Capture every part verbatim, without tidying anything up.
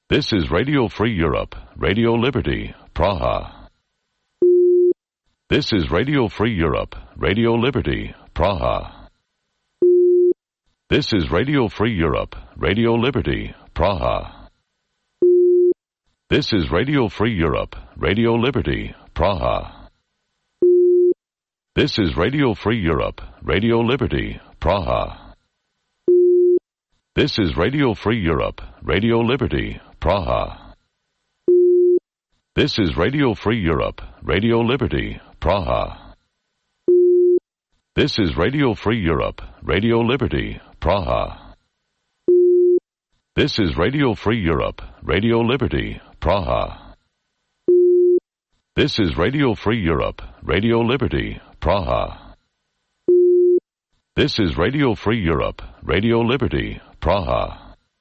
This is Radio Free Europe, Radio Liberty, Praha. This is Radio Free Europe, Radio Liberty, Praha. This is Radio Free Europe, Radio Liberty, Praha. This is Radio Free Europe, Radio Liberty, Praha. This is Radio Free Europe, Radio Liberty, Praha. This is Radio Free Europe, Radio Liberty, Praha. This is Radio Free Europe, Radio Liberty, Praha. This is Radio Free Europe, Radio Liberty, Praha. This is Radio Free Europe, Radio Liberty, Praha. This is Radio Free Europe, Radio Liberty, Praha. This is Radio Free Europe, Radio Liberty, Praha.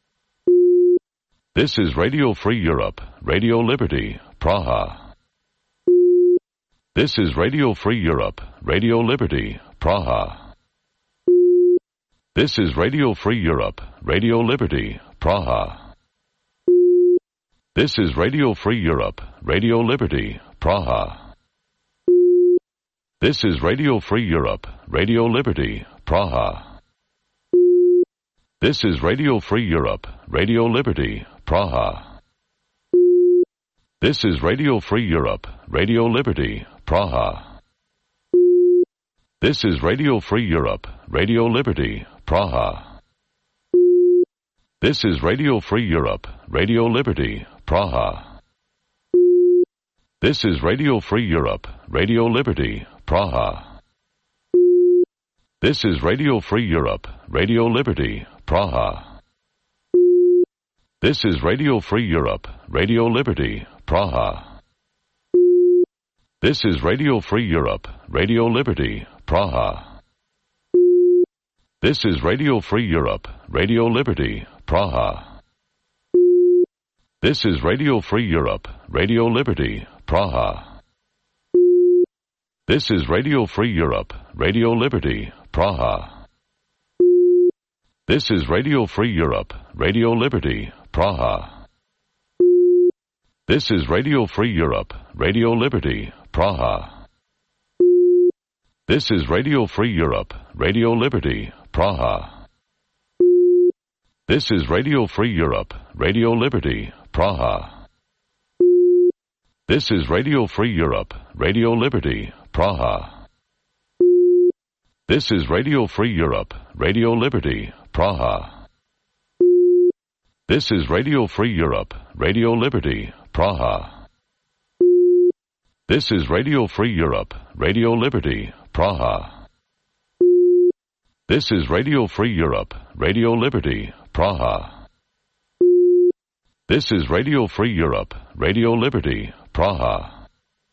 This is Radio Free Europe, Radio Liberty, Praha. This is Radio Free Europe, Radio Liberty, Praha. This is Radio Free Europe, Radio Liberty, Praha. This is Radio Free Europe, Radio Liberty, Praha. This is Radio Free Europe, Radio Liberty, Praha. This is Radio Free Europe, Radio Liberty, Praha. This is Radio Free Europe, Radio Liberty, Praha. This is Radio Free Europe, Radio Liberty, Praha. This is Radio Free Europe, Radio Liberty, Praha. This is Radio Free Europe, Radio Liberty, Praha. This is Radio Free Europe, Radio Liberty, Praha. This is Radio Free Europe, Radio Liberty, Praha. This is Radio Free Europe, Radio Liberty, Praha. This is Radio Free Europe, Radio Liberty, Praha. This is Radio Free Europe, Radio Liberty, Praha. This is Radio Free Europe, Radio Liberty, Praha. This is Radio Free Europe, Radio Liberty, Praha. This is Radio Free Europe, Radio Liberty, Praha. This is Radio Free Europe, Radio Liberty, Praha. This is Radio Free Europe, Radio Liberty, Praha. This is Radio Free Europe, Radio Liberty, Praha. This is Radio Free Europe, Radio Liberty, Praha. This is Radio Free Europe, Radio Liberty, Praha. This is Radio Free Europe, Radio Liberty, Praha. This is Radio Free Europe, Radio Liberty, Praha. This is Radio Free Europe, Radio Liberty, Praha.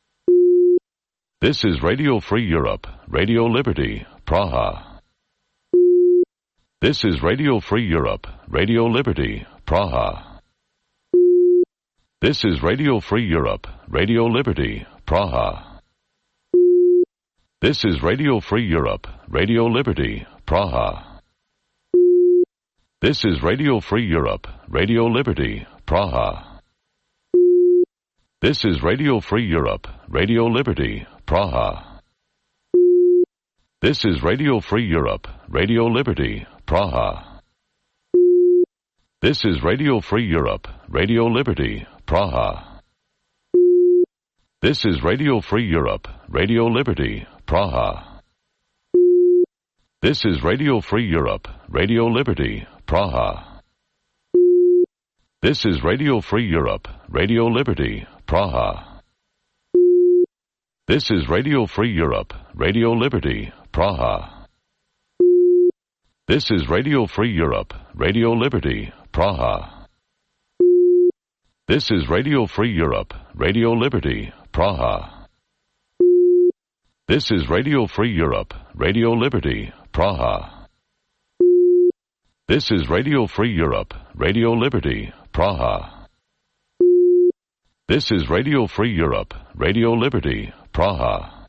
This is Radio Free Europe, Radio Liberty, Praha. This is Radio Free Europe, Radio Liberty, Praha. This is Radio Free Europe, Radio Liberty, Praha. This is Radio Free Europe, Radio Liberty, Praha. This is Radio Free Europe, Radio Liberty, Praha. This is Radio Free Europe, Radio Liberty, Praha. This is Radio Free Europe, Radio Liberty, Praha. This is Radio Free Europe, Radio Liberty, Praha. This is Radio Free Europe, Radio Liberty, Praha. This is Radio Free Europe, Radio Liberty, Praha. This is Radio Free Europe, Radio Liberty, Praha. This is Radio Free Europe, Radio Liberty, Praha. This is Radio Free Europe, Radio Liberty, Praha. This is Radio Free Europe, Radio Liberty, Praha. This is Radio Free Europe, Radio Liberty, Praha. This is Radio Free Europe, Radio Liberty, Praha. This is Radio Free Europe, Radio Liberty, Praha.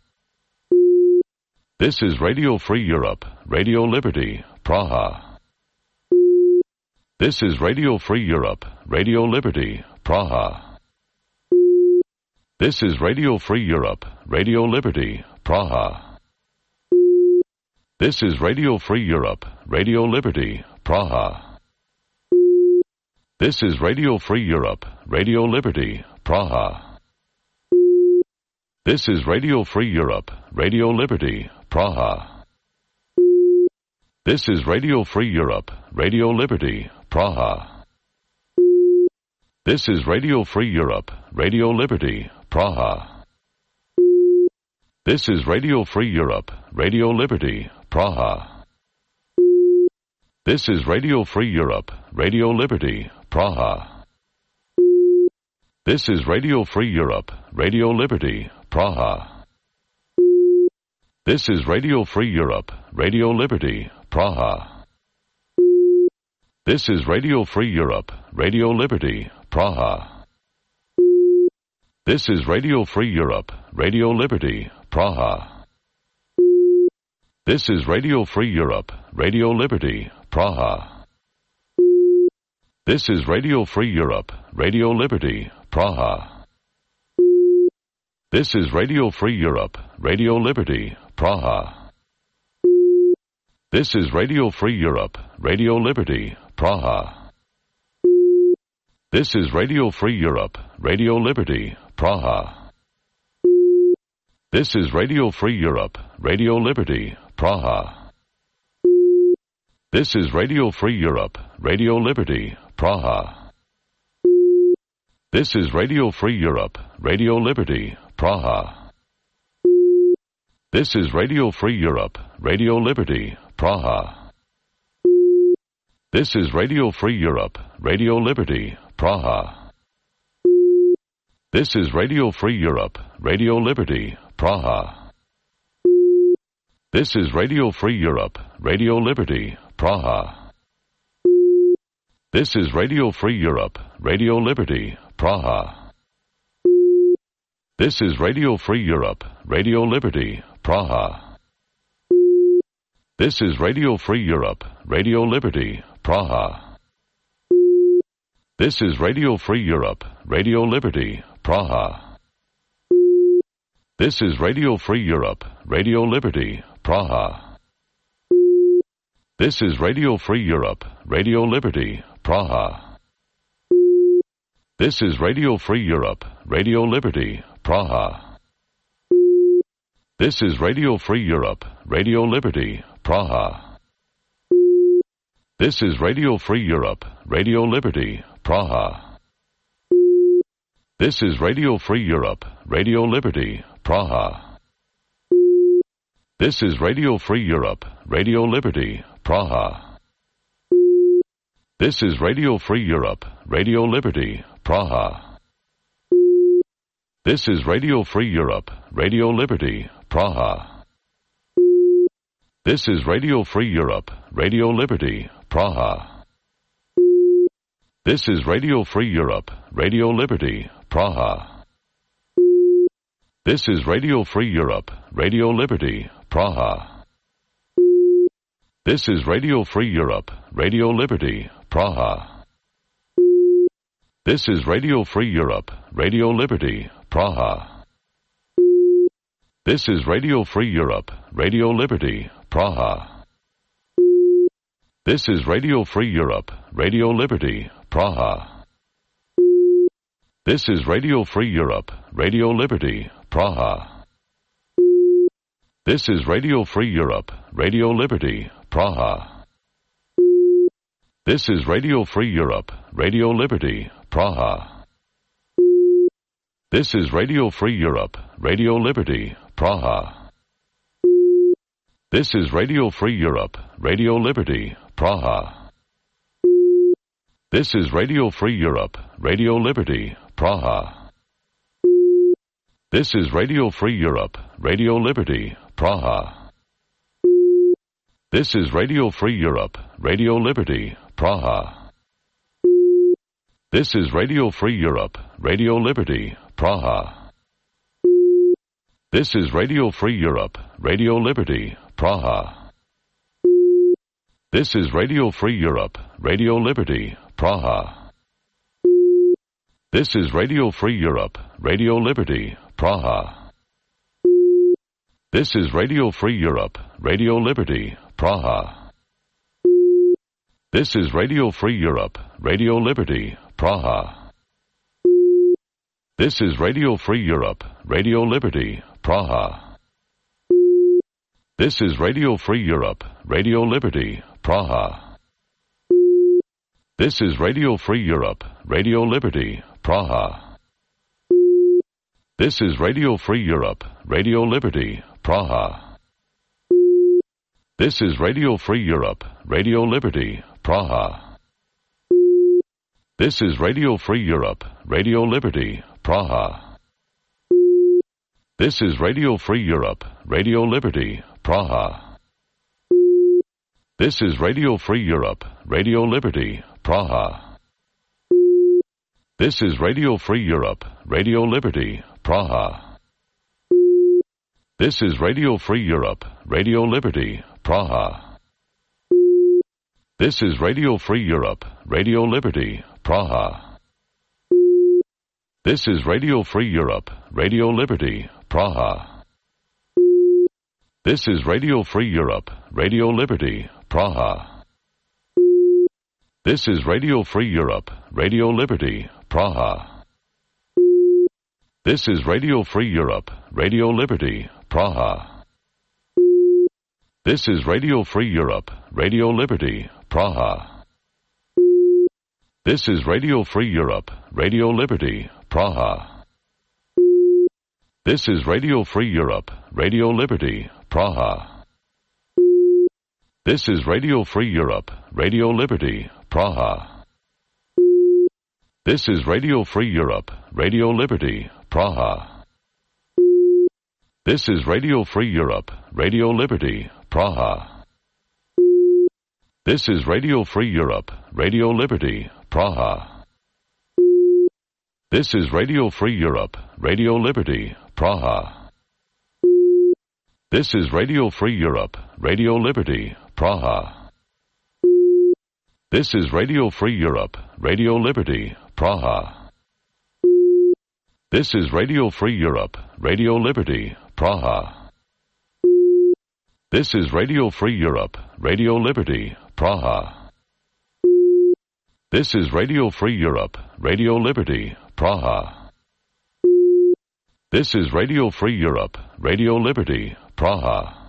This is Radio Free Europe, Radio Liberty, Praha. This is Radio Free Europe, Radio Liberty, Praha. This is Radio Free Europe, Radio Liberty, Praha. This is Radio Free Europe, Radio Liberty, Praha. This is Radio Free Europe, Radio Liberty, Praha. This is Radio Free Europe, Radio Liberty, Praha. This is Radio Free Europe, Radio Liberty, Praha. This is Radio Free Europe, Radio Liberty, Praha. This is Radio Free Europe, Radio Liberty, Praha. This is Radio Free Europe, Radio Liberty, Praha. This is Radio Free Europe, Radio Liberty, Praha. This is Radio Free Europe, Radio Liberty, Praha. This is Radio Free Europe, Radio Liberty, Praha. This is Radio Free Europe, Radio Liberty, Praha. This is Radio Free Europe, Radio Liberty, Praha. This is Radio Free Europe, Radio Liberty, Praha. This is Radio Free Europe, Radio Liberty, Praha. This is Radio Free Europe, Radio Liberty, Praha. This is Radio Free Europe, Radio Liberty, Praha. This is Radio Free Europe, Radio Liberty, Praha. This is Radio Free Europe, Radio Liberty, Praha. This is Radio Free Europe, Radio Liberty, Praha. This is Radio Free Europe, Radio Liberty, Praha. This is Radio Free Europe, Radio Liberty, Praha. This is Radio Free Europe, Radio Liberty, Praha. This is Radio Free Europe, Radio Liberty, Praha. This is Radio Free Europe, Radio Liberty, Praha. This is Radio Free Europe, Radio Liberty, Praha. This is Radio Free Europe, Radio Liberty, Praha. This is Radio Free Europe, Radio Liberty, Praha. This is Radio Free Europe, Radio Liberty, Praha. This is Radio Free Europe, Radio Liberty, Praha. This is Radio Free Europe, Radio Liberty, Praha. This is Radio Free Europe, Radio Liberty, Praha. This is Radio Free Europe, Radio Liberty, Praha. This is Radio Free Europe, Radio Liberty, Praha. This is Radio Free Europe, Radio Liberty, Praha. This is Radio Free Europe, Radio Liberty, Praha. This is Radio Free Europe, Radio Liberty, Praha. This is Radio Free Europe, Radio Liberty, Praha. This is Radio Free Europe, Radio Liberty, Praha. This is Radio Free Europe, Radio Liberty, Praha. This is Radio Free Europe, Radio Liberty, Praha. This is Radio Free Europe, Radio Liberty, Praha. This is Radio Free Europe, Radio Liberty, Praha. This is Radio Free Europe, Radio Liberty, Praha. This is Radio Free Europe, Radio Liberty, Praha. This is Radio Free Europe, Radio Liberty, Praha. This is Radio Free Europe, Radio Liberty, Praha. This is Radio Free Europe, Radio Liberty, Praha. This is Radio Free Europe, Radio Liberty, Praha. This is Radio Free Europe, Radio Liberty, Praha. This is Radio Free Europe, Radio Liberty, Praha. This is Radio Free Europe, Radio Liberty, Praha. This is Radio Free Europe, Radio Liberty, Praha. This is Radio Free Europe, Radio Liberty, Praha. This is Radio Free Europe, Radio Liberty, Praha. This is Radio Free Europe, Radio Liberty, Praha. This is Radio Free Europe, Radio Liberty, Praha. This is Radio Free Europe, Radio Liberty, Praha. This is Radio Free Europe, Radio Liberty, Praha. This is Radio Free Europe, Radio Liberty, Praha. This is Radio Free Europe, Radio Liberty, Praha. This is Radio Free Europe, Radio Liberty, Praha. This is Radio Free Europe, Radio Liberty, Praha. This is Radio Free Europe, Radio Liberty, Praha. This is Radio Free Europe, Radio Liberty, Praha. This is Radio Free Europe, Radio Liberty, Praha. This is Radio Free Europe, Radio Liberty, Praha. This is Radio Free Europe, Radio Liberty, Praha. This is Radio Free Europe, Radio Liberty, Praha. This is Radio Free Europe, Radio Liberty, Praha. This is Radio Free Europe, Radio Liberty, Praha. This is Radio Free Europe, Radio Liberty, Praha. This is Radio Free Europe, Radio Liberty, Praha. This is Radio Free Europe, Radio Liberty, Praha. This is Radio Free Europe, Radio Liberty, Praha. This is Radio Free Europe, Radio Liberty, Praha. This is Radio Free Europe, Radio Liberty, Praha. This is Radio Free Europe, Radio Liberty, Praha. This is Radio Free Europe, Radio Liberty, Praha. This is Radio Free Europe, Radio Liberty, Praha. This is Radio Free Europe, Radio Liberty, Praha. This is Radio Free Europe, Radio Liberty, Praha. This is Radio Free Europe, Radio Liberty, Praha. This is Radio Free Europe, Radio Liberty, Praha. This is Radio Free Europe, Radio Liberty, Praha. This is Radio Free Europe, Radio Liberty, Praha. This is Radio Free Europe, Radio Liberty, Praha.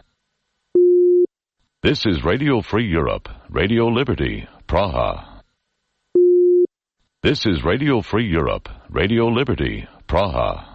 This is Radio Free Europe, Radio Liberty, Praha. This is Radio Free Europe, Radio Liberty, Praha.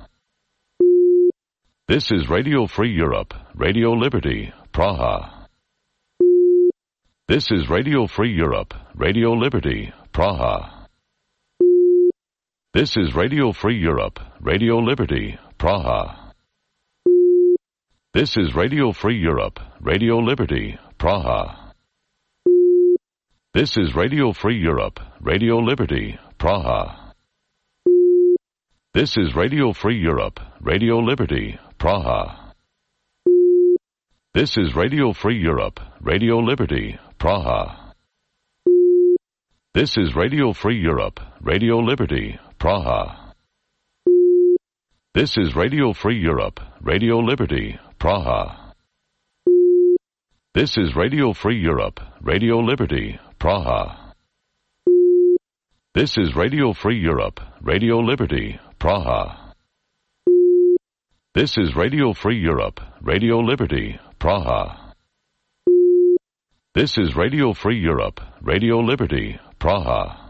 This is Radio Free Europe, Radio Liberty, Praha. This is Radio Free Europe, Radio Liberty, Praha. This is Radio Free Europe, Radio Liberty, Praha. This is Radio Free Europe, Radio Liberty, Praha. This is Radio Free Europe, Radio Liberty, Praha. This is Radio Free Europe, Radio Liberty, Praha. This is Radio Free Europe, Radio Liberty, Praha. This is Radio Free Europe, Radio Liberty, Praha. This is Radio Free Europe, Radio Liberty, Praha. This is Radio Free Europe, Radio Liberty, Praha. This is Radio Free Europe, Radio Liberty, Praha. This is Radio Free Europe, Radio Liberty, Praha. This is Radio Free Europe, Radio Liberty, Praha.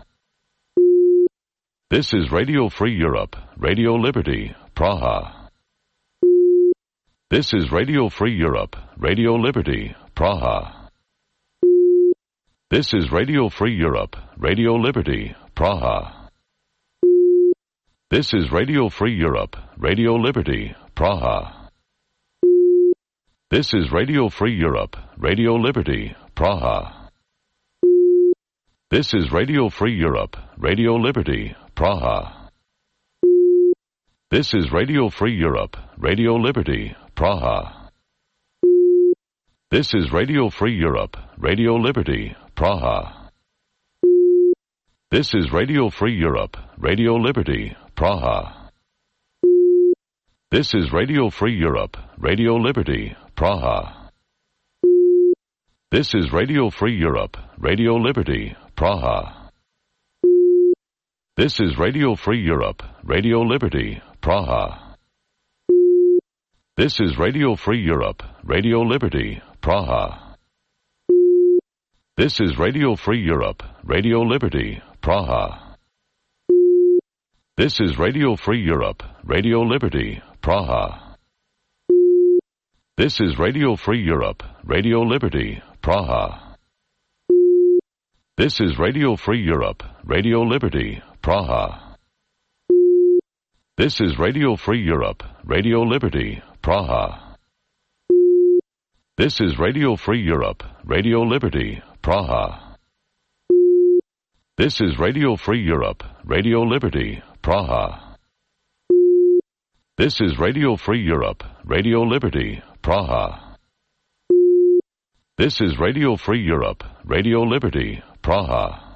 This is Radio Free Europe, Radio Liberty, Praha. This is Radio Free Europe, Radio Liberty, Praha. This is Radio Free Europe, Radio Liberty, Praha. This is Radio Free Europe, Radio Liberty, Praha. This is Radio Free Europe, Radio Liberty, Praha. This is Radio Free Europe, Radio Liberty, Praha. This is Radio Free Europe, Radio Liberty, Praha. This is Radio Free Europe, Radio Liberty, Praha. This is Radio Free Europe, Radio Liberty, Praha. This is Radio Free Europe, Radio Liberty, Praha. This is Radio Free Europe, Radio Liberty, Praha. This is Radio Free Europe, Radio Liberty, Praha. This is Radio Free Europe, Radio Liberty, Praha. This is Radio Free Europe, Radio Liberty, Praha. This is Radio Free Europe, Radio Liberty, Praha. This is Radio Free Europe, Radio Liberty, Praha. This is Radio Free Europe, Radio Liberty, Praha. This is Radio Free Europe, Radio Liberty, Praha. This is Radio Free Europe, Radio Liberty, Praha. This is Radio Free Europe, Radio Liberty, Praha. This is Radio Free Europe, Radio Liberty, Praha. This is Radio Free Europe, Radio Liberty, Praha.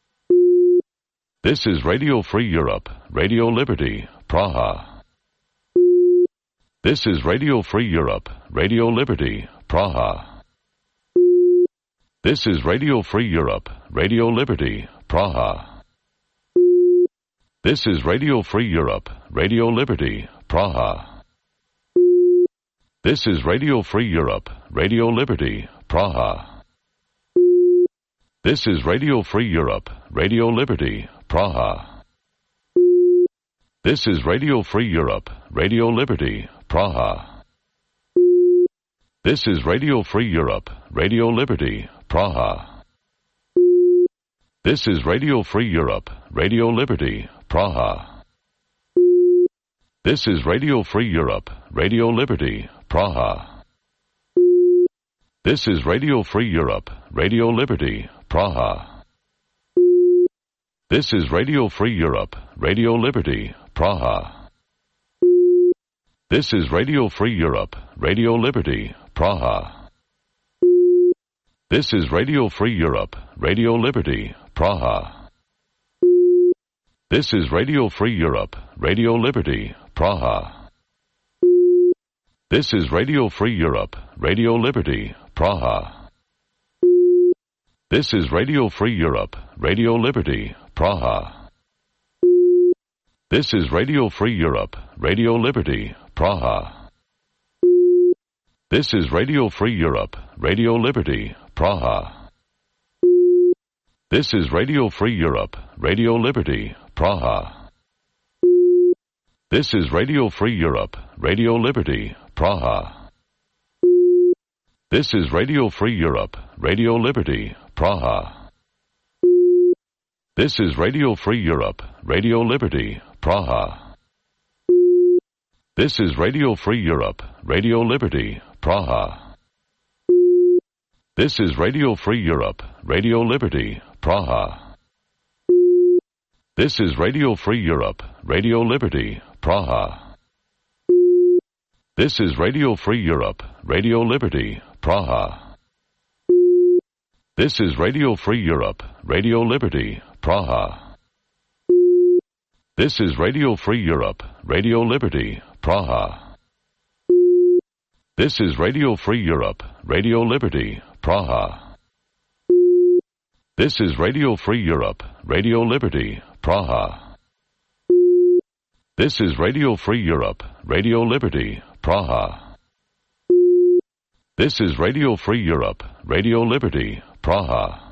This is Radio Free Europe, Radio Liberty, Praha. This is Radio Free Europe, Radio Liberty, Praha. This is Radio Free Europe, Radio Liberty, Praha. This is Radio Free Europe, Radio Liberty, Praha. This is Radio Free Europe, Radio Liberty, Praha. This is Radio Free Europe, Radio Liberty, Praha. This is Radio Free Europe, Radio Liberty, Praha. This is Radio Free Europe, Radio Liberty, Praha. This is Radio Free Europe, Radio Liberty, Praha. This is Radio Free Europe, Radio Liberty, Praha. This is Radio Free Europe, Radio Liberty, Praha. This is Radio Free Europe, Radio Liberty, Praha. This is Radio Free Europe, Radio Liberty, Praha. This is Radio Free Europe, Radio Liberty, Praha. This is Radio Free Europe, Radio Liberty, Praha. This is Radio Free Europe, Radio Liberty, Praha. This is Radio Free Europe, Radio Liberty, Praha. This is Radio Free Europe, Radio Liberty, Praha. This is Radio Free Europe, Radio Liberty, Praha. This is Radio Free Europe, Radio Liberty, Praha. This is Radio Free Europe, Radio Liberty, Praha. This is Radio Free Europe, Radio Liberty, Praha. This is Radio Free Europe, Radio Liberty, Praha. This is Radio Free Europe, Radio Liberty, Praha. This is Radio Free Europe, Radio Liberty, Praha. This is Radio Free Europe, Radio Liberty, Praha. This is Radio Free Europe, Radio Liberty, Praha. This is Radio Free Europe, Radio Liberty, Praha. This is Radio Free Europe, Radio Liberty, Praha. This is Radio Free Europe, Radio Liberty, Praha. This is Radio Free Europe, Radio Liberty, Praha. This is Radio Free Europe, Radio Liberty, Praha. This is Radio Free Europe, Radio Liberty, Praha.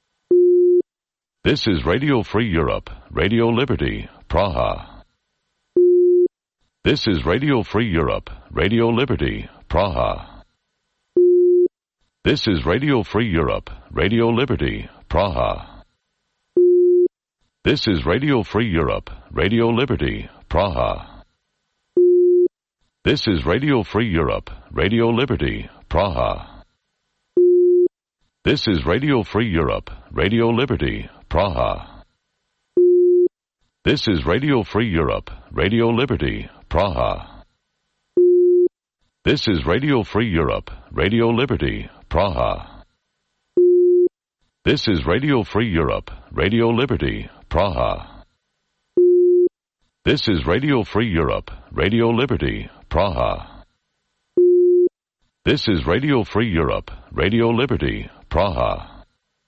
This is Radio Free Europe, Radio Liberty, Praha. This is Radio Free Europe, Radio Liberty, Praha. This is Radio Free Europe, Radio Liberty, Praha. This is Radio Free Europe, Radio Liberty, Praha. This is Radio Free Europe, Radio Liberty, Praha. This is Radio Free Europe, Radio Liberty, Praha. This is Radio Free Europe, Radio Liberty, Praha. This is Radio Free Europe, Radio Liberty, Praha. This is Radio Free Europe, Radio Liberty, Praha. This is Radio Free Europe, Radio Liberty, Praha. This is Radio Free Europe, Radio Liberty, Praha.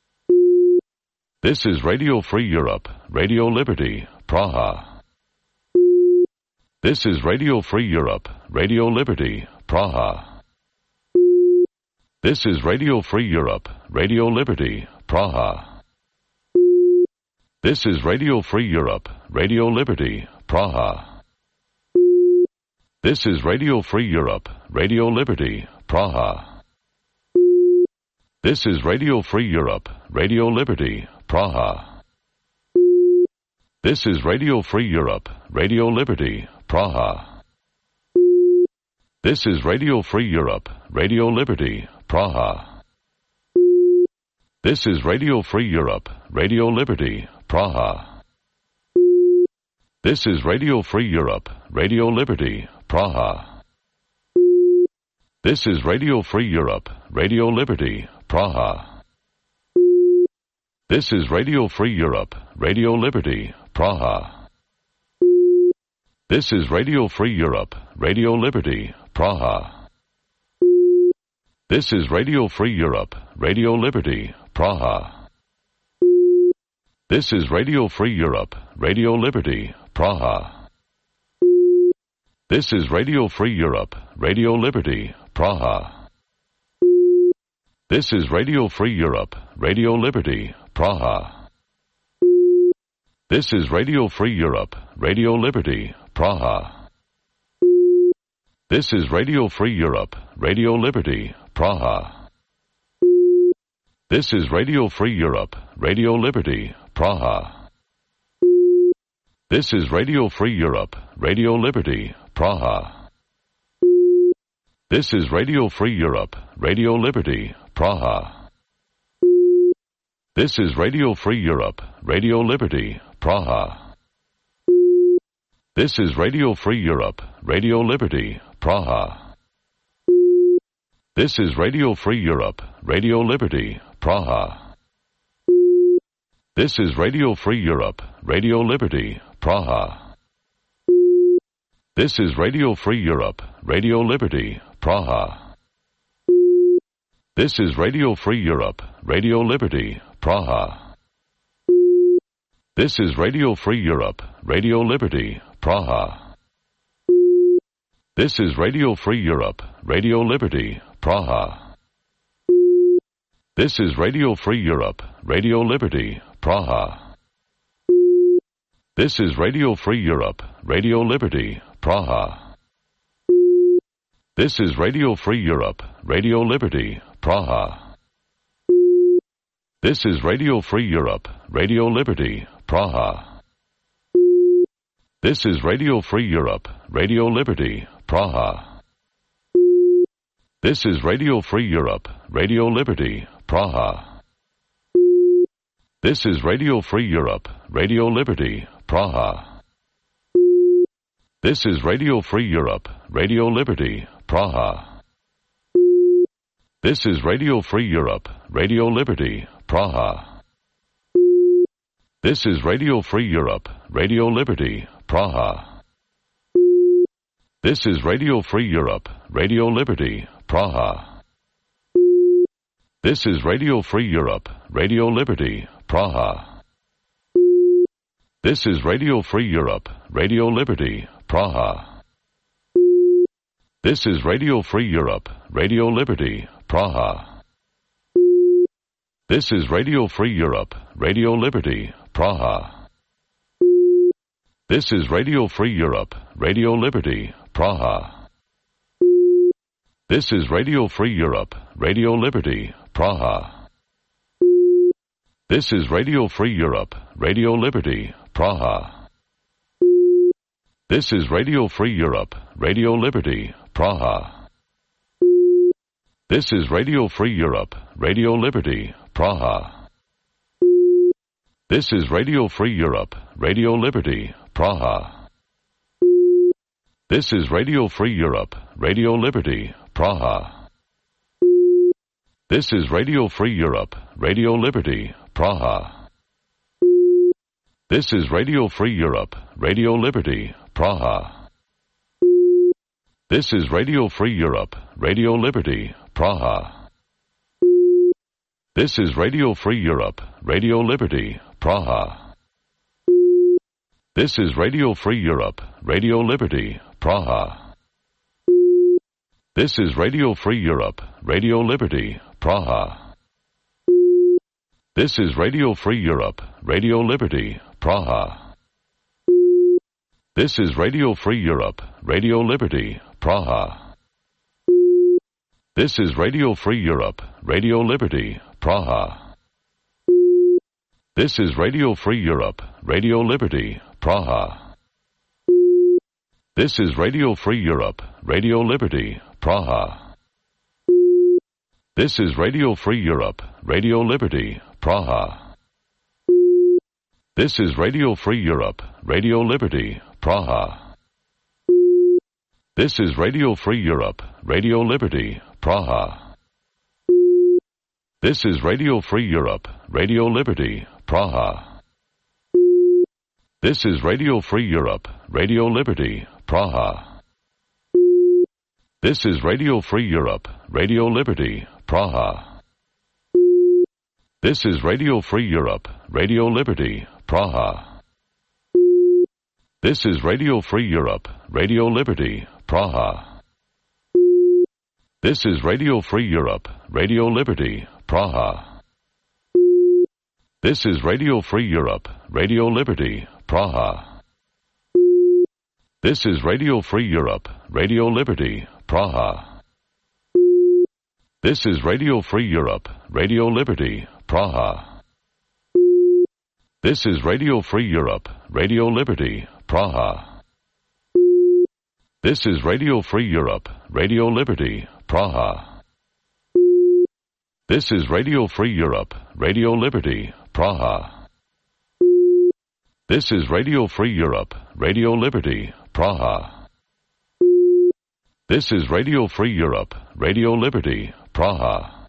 This is Radio Free Europe, Radio Liberty, Praha. This is Radio Free Europe, Radio Liberty, Praha. This is Radio Free Europe, Radio Liberty, Praha. This is Radio Free Europe, Radio Liberty, Praha. This is Radio Free Europe, Radio Liberty, Praha. This is Radio Free Europe, Radio Liberty, Praha. This is Radio Free Europe, Radio Liberty, Praha. This is Radio Free Europe, Radio Liberty, Praha. This is Radio Free Europe, Radio Liberty, Praha. This is Radio Free Europe, Radio Liberty, Praha. This is Radio Free Europe, Radio Liberty, Praha. This is Radio Free Europe, Radio Liberty, Praha. This is Radio Free Europe, Radio Liberty, Praha. This is Radio Free Europe, Radio Liberty, Praha. This is Radio Free Europe, Radio Liberty, Praha. This is Radio Free Europe, Radio Liberty, Praha. This is Radio Free Europe, Radio Liberty, Praha. This is Radio Free Europe, Radio Liberty, Praha. This is Radio Free Europe, Radio Liberty, Praha. This is Radio Free Europe, Radio Liberty, Praha. This is Radio Free Europe, Radio Liberty, Praha. This is Radio Free Europe, Radio Liberty, Praha. This is Radio Free Europe, Radio Liberty, Praha. This is Radio Free Europe, Radio Liberty, Praha. This is Radio Free Europe, Radio Liberty, Praha. This is Radio Free Europe, Radio Liberty, Praha. This is Radio Free Europe, Radio Liberty, Praha. This is Radio Free Europe, Radio Liberty, Praha. This is Radio Free Europe, Radio Liberty, Praha. This is Radio Free Europe, Radio Liberty, Praha. This is Radio Free Europe, Radio Liberty, Praha. This is Radio Free Europe, Radio Liberty, Praha. This is Radio Free Europe, Radio Liberty, Praha. This is Radio Free Europe, Radio Liberty, Praha. This is Radio Free Europe, Radio Liberty, Praha. This is Radio Free Europe, Radio Liberty, Praha. This is Radio Free Europe, Radio Liberty, Praha. This is Radio Free Europe, Radio Liberty, Praha. This is Radio Free Europe, Radio Liberty, Praha. This is Radio Free Europe, Radio Liberty, Praha. This is Radio Free Europe, Radio Liberty, Praha. This is Radio Free Europe, Radio Liberty, Praha. This is Radio Free Europe, Radio Liberty, Praha. This is Radio Free Europe, Radio Liberty, Praha. This is Radio Free Europe, Radio Liberty, Praha. This is Radio Free Europe, Radio Liberty, Praha. This is Radio Free Europe, Radio Liberty, Praha. This is Radio Free Europe, Radio Liberty, Praha. This is Radio Free Europe, Radio Liberty, Praha. This is Radio Free Europe, Radio Liberty, Praha. This is Radio Free Europe, Radio Liberty, Praha. This is Radio Free Europe, Radio Liberty, Praha. This is Radio Free Europe, Radio Liberty, Praha. This is Radio Free Europe, Radio Liberty, Praha. This is Radio Free Europe, Radio Liberty, Praha. This is Radio Free Europe, Radio Liberty, Praha. This is Radio Free Europe, Radio Liberty, Praha. This is Radio Free Europe, Radio Liberty, Praha. This is Radio Free Europe, Radio Liberty, Praha. This is Radio Free Europe, Radio Liberty, Praha. This is Radio Free Europe, Radio Liberty, Praha. This is Radio Free Europe, Radio Liberty, Praha. This is Radio Free Europe, Radio Liberty, Praha. This is Radio Free Europe, Radio Liberty, Praha. This is Radio Free Europe, Radio Liberty, Praha. This is Radio Free Europe, Radio Liberty, Praha. This is Radio Free Europe, Radio Liberty, Praha. This is Radio Free Europe, Radio Liberty, Praha. This is Radio Free Europe, Radio Liberty, Praha. This is Radio Free Europe, Radio Liberty, Praha. This is Radio Free Europe, Radio Liberty, Praha. This is Radio Free Europe, Radio Liberty, Praha. This is Radio Free Europe, Radio Liberty, Praha. This is Radio Free Europe, Radio Liberty, Praha. This is Radio Free Europe, Radio Liberty, Praha. This is Radio Free Europe, Radio Liberty, Praha. This is Radio Free Europe, Radio Liberty, Praha. This is Radio Free Europe, Radio Liberty, Praha. This is Radio Free Europe, Radio Liberty, Praha. This is Radio Free Europe, Radio Liberty, Praha.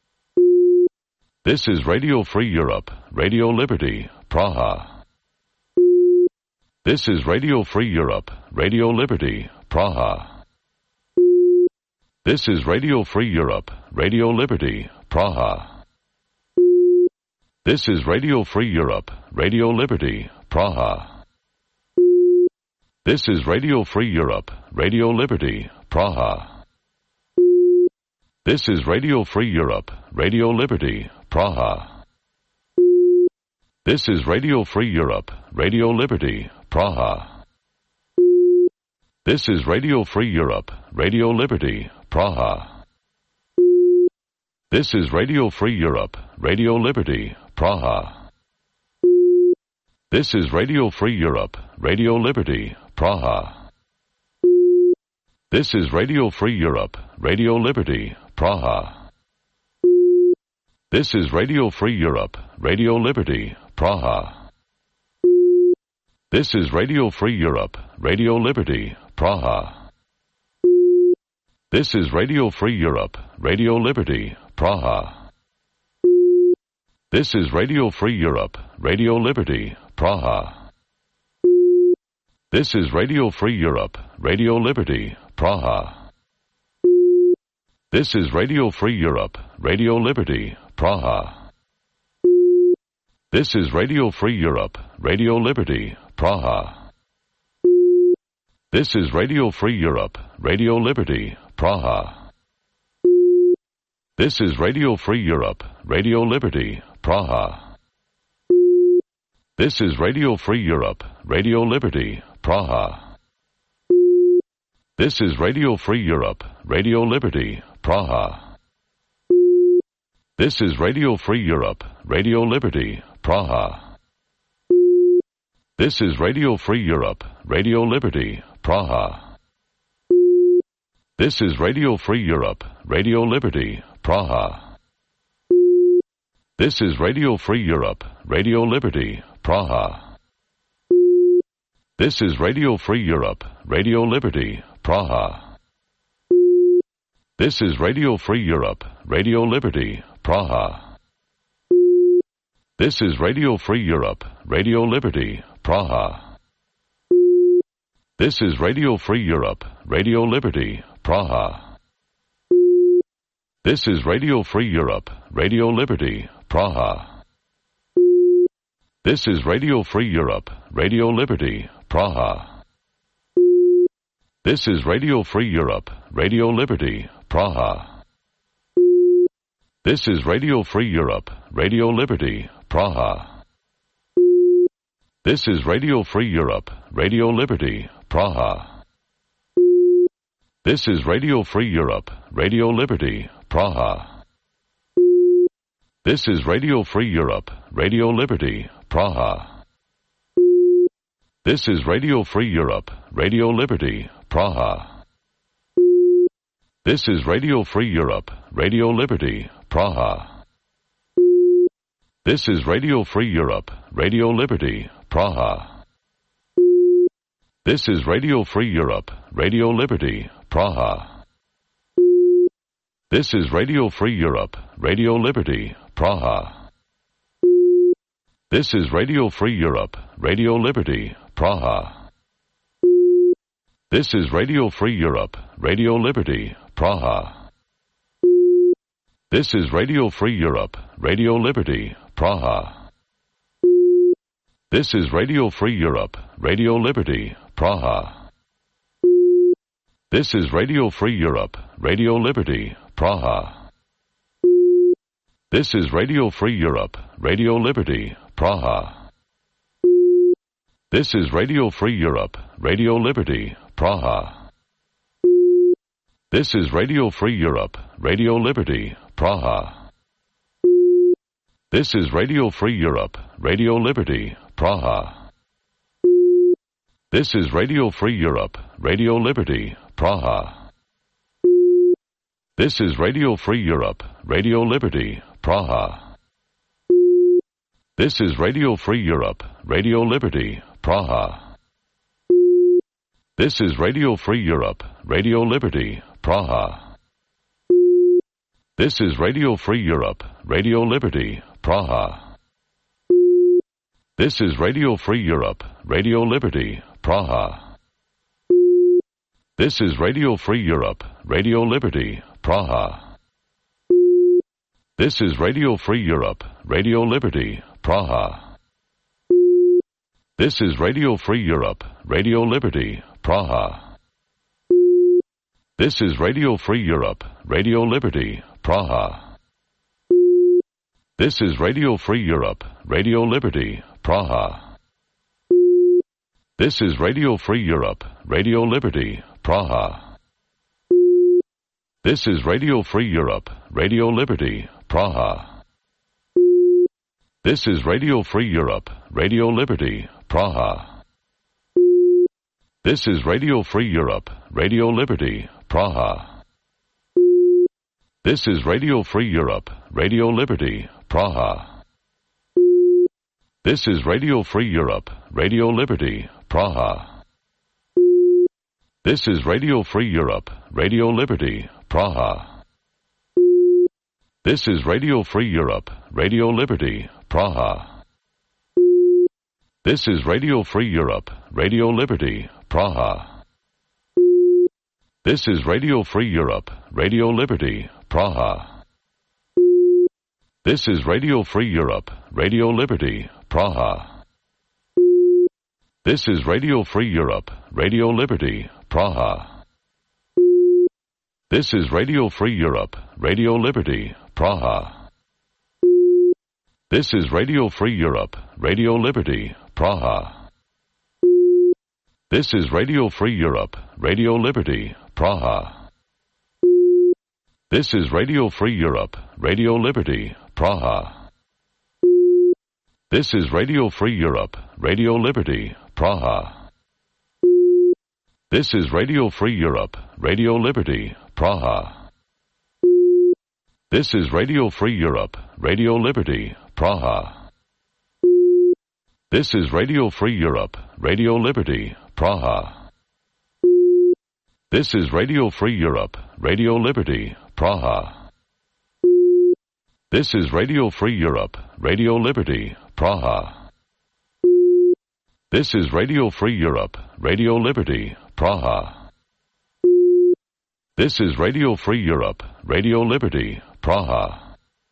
This is Radio Free Europe, Radio Liberty, Praha. This is Radio Free Europe, Radio Liberty, Praha. This is Radio Free Europe, Radio Liberty, Praha. This is Radio Free Europe, Radio Liberty, Praha. This is Radio Free Europe, Radio Liberty, Praha. This is Radio Free Europe, Radio Liberty, Praha. This is Radio Free Europe, Radio Liberty, Praha. This is Radio Free Europe, Radio Liberty, Praha. This is Radio Free Europe, Radio Liberty, Praha. This is Radio Free Europe, Radio Liberty, Praha. This is Radio Free Europe, Radio Liberty, Praha. This is Radio Free Europe, Radio Liberty, Praha. This is Radio Free Europe, Radio Liberty, Praha. This is Radio Free Europe, Radio Liberty, Praha. This is Radio Free Europe, Radio Liberty, Praha. This is Radio Free Europe, Radio Liberty, Praha. This is Radio Free Europe, Radio Liberty, Praha. This is Radio Free Europe, Radio Liberty, Praha. This is Radio Free Europe, Radio Liberty, Praha. This is Radio Free Europe, Radio Liberty, Praha. This is Radio Free Europe, Radio Liberty, Praha. This is Radio Free Europe, Radio Liberty, Praha. This is Radio Free Europe, Radio Liberty, Praha. This is Radio Free Europe, Radio Liberty, Praha. This is Radio Free Europe, Radio Liberty, Praha. This is Radio Free Europe, Radio Liberty, Praha. This is Radio Free Europe, Radio Liberty, Praha. This is Radio Free Europe, Radio Liberty, Praha. This is Radio Free Europe, Radio Liberty, Praha. This is Radio Free Europe, Radio Liberty, Praha. This is Radio Free Europe, Radio Liberty, Praha. This is Radio Free Europe, Radio Liberty, Praha. This is Radio Free Europe, Radio Liberty, Praha. This is Radio Free Europe, Radio Liberty, Praha. This is Radio Free Europe, Radio Liberty, Praha. This is Radio Free Europe, Radio Liberty, Praha. This is Radio Free Europe, Radio Liberty, Praha. This is Radio Free Europe, Radio Liberty, Praha. This is Radio Free Europe, Radio Liberty, Praha. This is Radio Free Europe, Radio Liberty, Praha. This is Radio Free Europe, Radio Liberty, Praha. This is Radio Free Europe, Radio Liberty, Praha. This is Radio Free Europe, Radio Liberty, Praha. This is Radio Free Europe, Radio Liberty, Praha. This is Radio Free Europe, Radio Liberty, Praha. This is Radio Free Europe, Radio Liberty, Praha. This is Radio Free Europe, Radio Liberty, Praha. This is Radio Free Europe, Radio Liberty, Praha. This is Radio Free Europe, Radio Liberty, Praha. This is Radio Free Europe, Radio Liberty, Praha. This is Radio Free Europe, Radio Liberty, Praha. This is Radio Free Europe, Radio Liberty, Praha. This is Radio Free Europe, Radio Liberty, Praha. This is Radio Free Europe, Radio Liberty, Praha. This is Radio Free Europe, Radio Liberty, Praha. This is Radio Free Europe, Radio Liberty, Praha. This is Radio Free Europe, Radio Liberty, Praha. This is Radio Free Europe, Radio Liberty, Praha. This is Radio Free Europe, Radio Liberty, Praha. This is Radio Free Europe, Radio Liberty, Praha. This is Radio Free Europe, Radio Liberty, Praha. This is Radio Free Europe, Radio Liberty, Praha. This is Radio Free Europe, Radio Liberty, Praha. This is Radio Free Europe, Radio Liberty, Praha. This is Radio Free Europe, Radio Liberty, Praha. This is Radio Free Europe, Radio Liberty, Praha. This is Radio Free Europe, Radio Liberty, Praha. This is Radio Free Europe, Radio Liberty, Praha. This is Radio Free Europe, Radio Liberty, Praha. This is Radio Free Europe, Radio Liberty, Praha. This is Radio Free Europe, Radio Liberty, Praha. This is Radio Free Europe, Radio Liberty, Praha. This is Radio Free Europe, Radio Liberty, Praha. This is Radio Free Europe, Radio Liberty, Praha. This is Radio Free Europe, Radio Liberty, Praha. This is Radio Free Europe, Radio Liberty, Praha. This is Radio Free Europe, Radio Liberty, Praha. This is Radio Free Europe, Radio Liberty, Praha. This is Radio Free Europe, Radio Liberty, Praha. This is Radio Free Europe, Radio Liberty, Praha. This is Radio Free Europe, Radio Liberty, Praha. This is Radio Free Europe, Radio Liberty, Praha. This is Radio Free Europe, Radio Liberty, Praha. This is Radio Free Europe, Radio Liberty, Praha. This is Radio Free Europe, Radio Liberty, Praha. This is Radio Free Europe, Radio Liberty, Praha.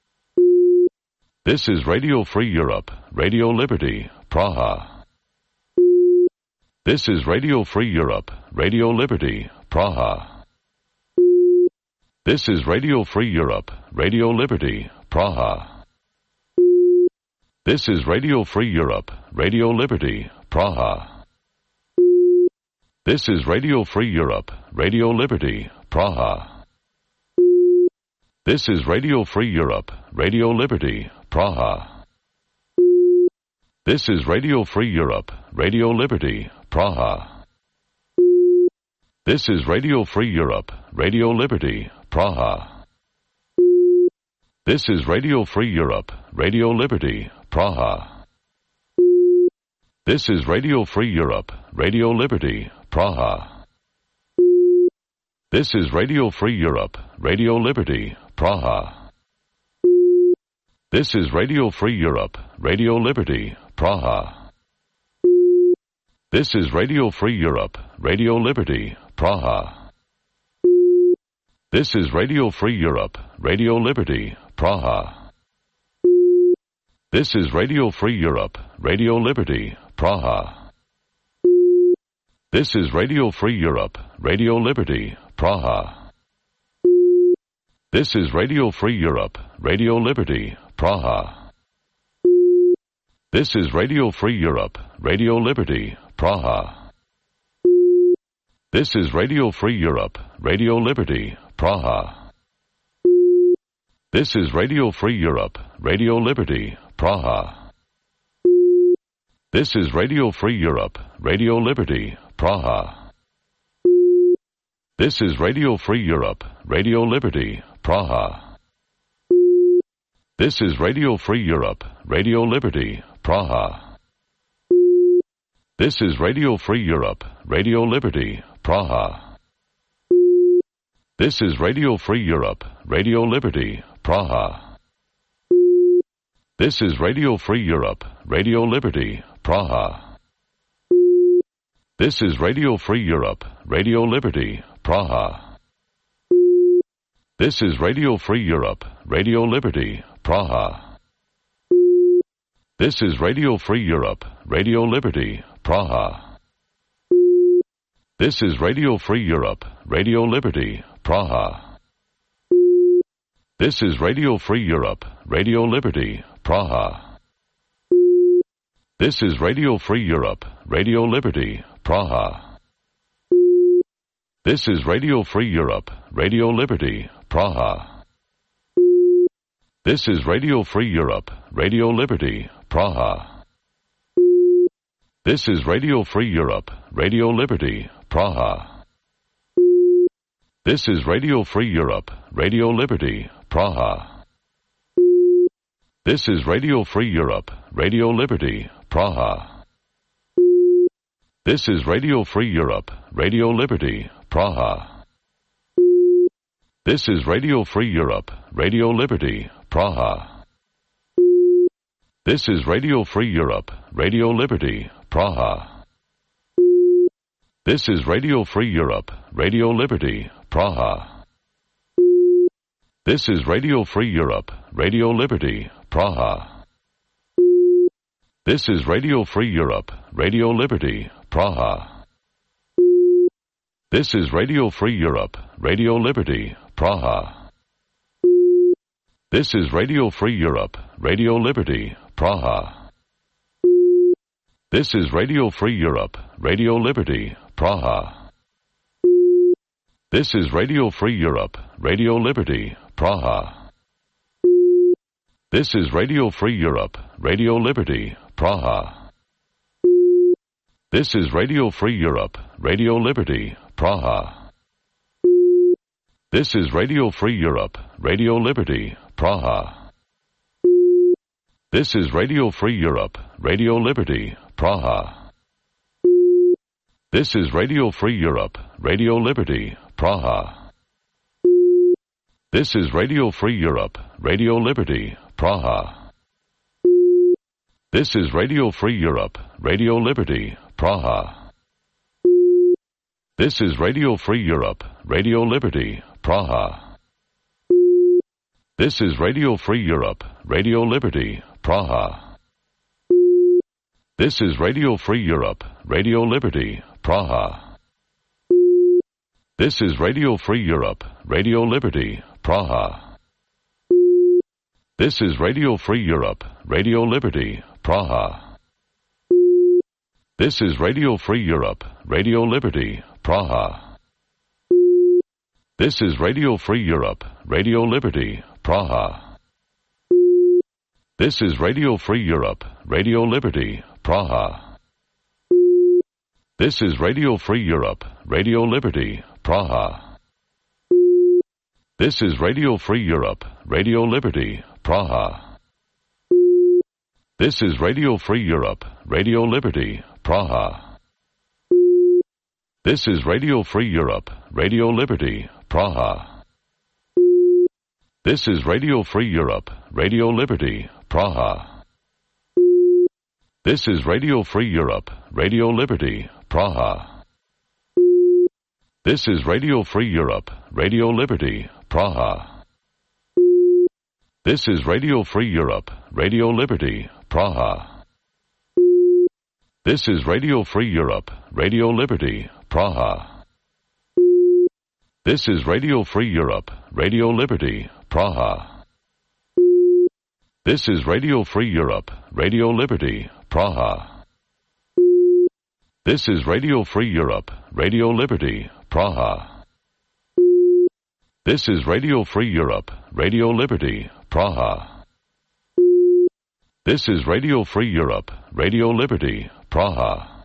This is Radio Free Europe, Radio Liberty, Praha. This is Radio Free Europe, Radio Liberty, Praha. This is Radio Free Europe, Radio Liberty, Praha. This is Radio Free Europe, Radio Liberty, Praha. This is Radio Free Europe, Radio Liberty, Praha. This is Radio Free Europe, Radio Liberty, Praha. This is Radio Free Europe, Radio Liberty, Praha. This is Radio Free Europe, Radio Liberty, Praha. This is Radio Free Europe, Radio Liberty, Praha. This is Radio Free Europe, Radio Liberty, Praha. This is Radio Free Europe, Radio Liberty, Praha. This is Radio Free Europe, Radio Liberty, Praha. This is Radio Free Europe, Radio Liberty, Praha. This is Radio Free Europe, Radio Liberty, Praha. This is Radio Free Europe, Radio Liberty, Praha. This is Radio Free Europe, Radio Liberty, Praha. This is Radio Free Europe, Radio Liberty, Praha. This is Radio Free Europe, Radio Liberty, Praha. This is Radio Free Europe, Radio Liberty, Praha. This is Radio Free Europe, Radio Liberty, Praha. This is Radio Free Europe, Radio Liberty, Praha. This is Radio Free Europe, Radio Liberty, Praha. This is Radio Free Europe, Radio Liberty, Praha. This is Radio Free Europe, Radio Liberty, Praha. This is Radio Free Europe, Radio Liberty, Praha. This is Radio Free Europe, Radio Liberty, Praha. This is Radio Free Europe, Radio Liberty, Praha. This is Radio Free Europe, Radio Liberty, Praha. This is Radio Free Europe, Radio Liberty, Praha. This is Radio Free Europe, Radio Liberty, Praha. This is Radio Free Europe, Radio Liberty, Praha. This is Radio Free Europe, Radio Liberty, Praha. This is Radio Free Europe, Radio Liberty, Praha. This is Radio Free Europe, Radio Liberty, Praha. This is Radio Free Europe, Radio Liberty, Praha. This is Radio Free Europe, Radio Liberty, Praha. This is Radio Free Europe, Radio Liberty, Praha. This is Radio Free Europe, Radio Liberty, Praha. This is Radio Free Europe, Radio Liberty, Praha. This is Radio Free Europe, Radio Liberty, Praha. This is Radio Free Europe, Radio Liberty, Praha. This is Radio Free Europe, Radio Liberty, Praha. This is Radio Free Europe, Radio Liberty, Praha. This is Radio Free Europe, Radio Liberty, Praha. This is Radio Free Europe, Radio Liberty, Praha. This is Radio Free Europe, Radio Liberty, Praha. This is Radio Free Europe, Radio Liberty, Praha. This is Radio Free Europe, Radio Liberty, Praha. This is Radio Free Europe, Radio Liberty, Praha. This is Radio Free Europe, Radio Liberty, Praha. This is Radio Free Europe, Radio Liberty, Praha. This is Radio Free Europe, Radio Liberty, Praha. This is Radio Free Europe, Radio Liberty, Praha. This is Radio Free Europe, Radio Liberty, Praha. This is Radio Free Europe, Radio Liberty, Praha. This is Radio Free Europe, Radio Liberty, Praha. This is Radio Free Europe, Radio Liberty, Praha. This is Radio Free Europe, Radio Liberty, Praha. This is Radio Free Europe, Radio Liberty, Praha. This is Radio Free Europe, Radio Liberty, Praha. This is Radio Free Europe, Radio Liberty, Praha. This is Radio Free Europe, Radio Liberty, Praha. This is Radio Free Europe, Radio Liberty, Praha. This is Radio Free Europe, Radio Liberty, Praha. This is Radio Free Europe, Radio Liberty, Praha. This is Radio Free Europe, Radio Liberty, Praha. This is Radio Free Europe, Radio Liberty, Praha. This is Radio Free Europe, Radio Liberty, Praha. This is Radio Free Europe, Radio Liberty, Praha. This is Radio Free Europe, Radio Liberty, Praha. This is Radio Free Europe, Radio Liberty, Praha. This is Radio Free Europe, Radio Liberty, Praha. This is Radio Free Europe, Radio Liberty, Praha. This is Radio Free Europe, Radio Liberty, Praha. This is Radio Free Europe, Radio Liberty, Praha. This is Radio Free Europe, Radio Liberty, Praha.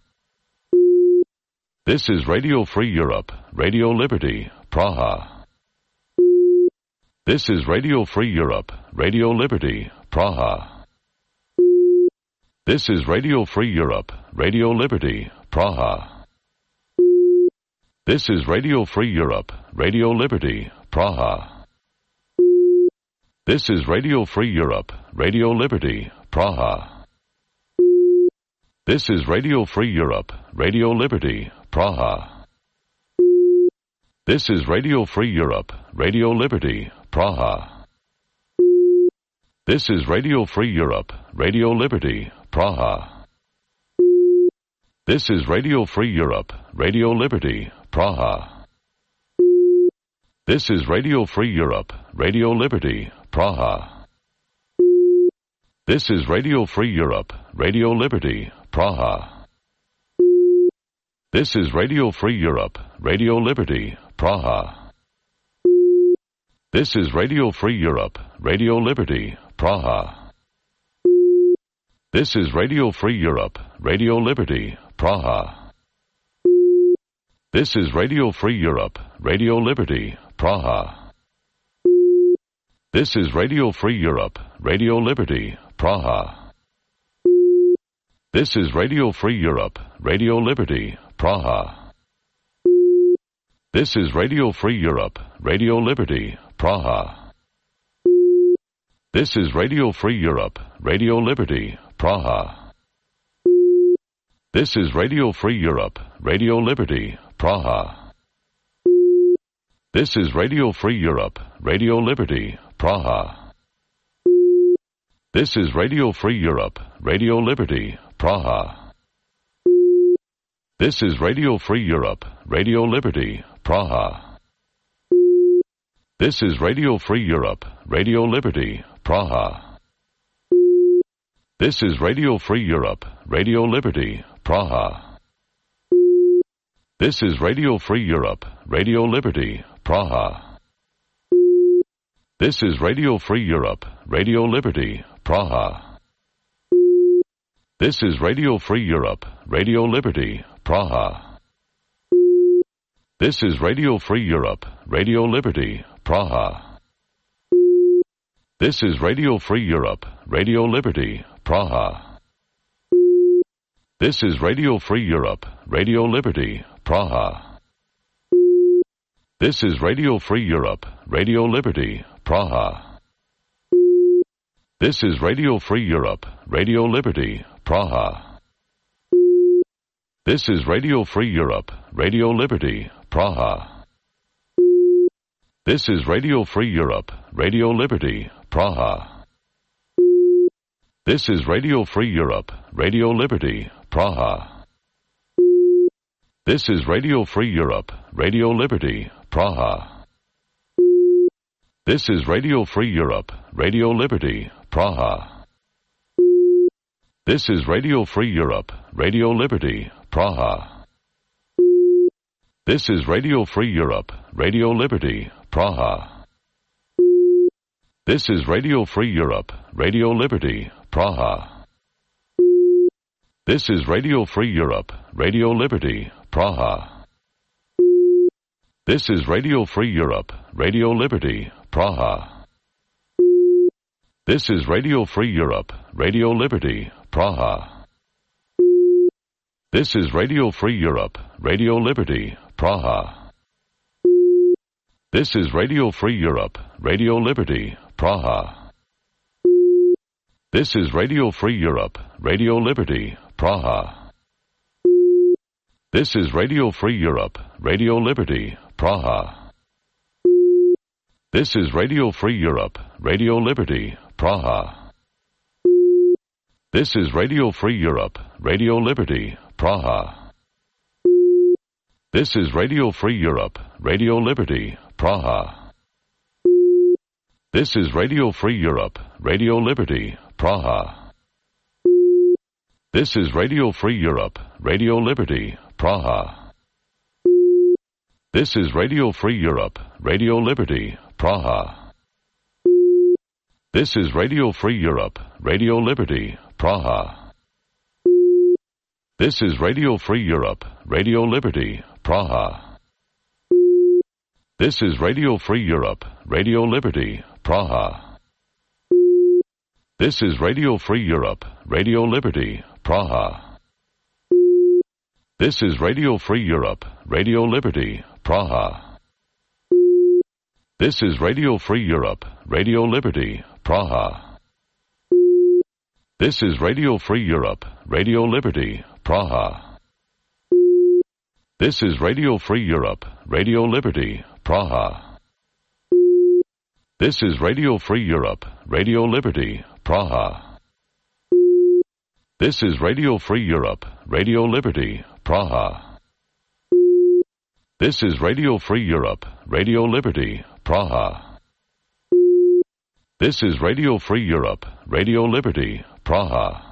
This is Radio Free Europe, Radio Liberty, Praha. This is Radio Free Europe, Radio Liberty, Praha. This is Radio Free Europe, Radio Liberty, Praha. This is Radio Free Europe, Radio Liberty, Praha. This is Radio Free Europe, Radio Liberty, Praha. This is Radio Free Europe, Radio Liberty, Praha. This is Radio Free Europe, Radio Liberty, Praha. This is Radio Free Europe, Radio Liberty, Praha. This is Radio Free Europe, Radio Liberty, Praha. This is Radio Free Europe, Radio Liberty, Praha. This is Radio Free Europe, Radio Liberty, Praha. This is Radio Free Europe, Radio Liberty, Praha. This is Radio Free Europe, Radio Liberty, Praha. This is Radio Free Europe, Radio Liberty, Praha. This is Radio Free Europe, Radio Liberty, Praha. This is Radio Free Europe, Radio Liberty, Praha. This is Radio Free Europe, Radio Liberty, Praha. This is Radio Free Europe, Radio Liberty, Praha. This is Radio Free Europe, Radio Liberty, Praha. This is Radio Free Europe, Radio Liberty, Praha. This is Radio Free Europe, Radio Liberty, Praha. This is Radio Free Europe, Radio Liberty, Praha. This is Radio Free Europe, Radio Liberty, Praha. This is Radio Free Europe, Radio Liberty, Praha. This is Radio Free Europe, Radio Liberty, Praha. This is Radio Free Europe, Radio Liberty, Praha. This is Radio Free Europe, Radio Liberty, Praha. This is Radio Free Europe, Radio Liberty, Praha. This is Radio Free Europe, Radio Liberty, Praha. This is Radio Free Europe, Radio Liberty, Praha. This is Radio Free Europe, Radio Liberty, Praha. This is Radio Free Europe, Radio Liberty, Praha. This is Radio Free Europe, Radio Liberty, Praha. This is Radio Free Europe, Radio Liberty, Praha. This is Radio Free Europe, Radio Liberty, Praha. This is Radio Free Europe, Radio Liberty, Praha. This is Radio Free Europe, Radio Liberty, Praha. This is Radio Free Europe, Radio Liberty, Praha. This is Radio Free Europe, Radio Liberty, Praha. This is Radio Free Europe, Radio Liberty, Praha. This is Radio Free Europe, Radio Liberty, Praha. This is Radio Free Europe, Radio Liberty, Praha. This is Radio Free Europe, Radio Liberty, Praha. This is Radio Free Europe, Radio Liberty, Praha. This is Radio Free Europe, Radio Liberty, Praha. This is Radio Free Europe, Radio Liberty, Praha. This is Radio Free Europe, Radio Liberty, Praha. This is Radio Free Europe, Radio Liberty, Praha. This is Radio Free Europe, Radio Liberty, Praha. This is Radio Free Europe, Radio Liberty, Praha. This is Radio Free Europe, Radio Liberty, Praha. This is Radio Free Europe, Radio Liberty, Praha. This is Radio Free Europe, Radio Liberty, Praha. This is Radio Free Europe, Radio Liberty, Praha. This is Radio Free Europe, Radio Liberty, Praha. This is Radio Free Europe, Radio Liberty, Praha. This is Radio Free Europe, Radio Liberty, Praha. This is Radio Free Europe, Radio Liberty, Praha. This is Radio Free Europe, Radio Liberty, Praha. This is Radio Free Europe, Radio Liberty, Praha. This is Radio Free Europe, Radio Liberty, Praha. This is Radio Free Europe, Radio Liberty, Praha. This is Radio Free Europe, Radio Liberty, Praha. This is Radio Free Europe, Radio Liberty, Praha. This is Radio Free Europe, Radio Liberty, Praha. This is Radio Free Europe, Radio Liberty, Praha.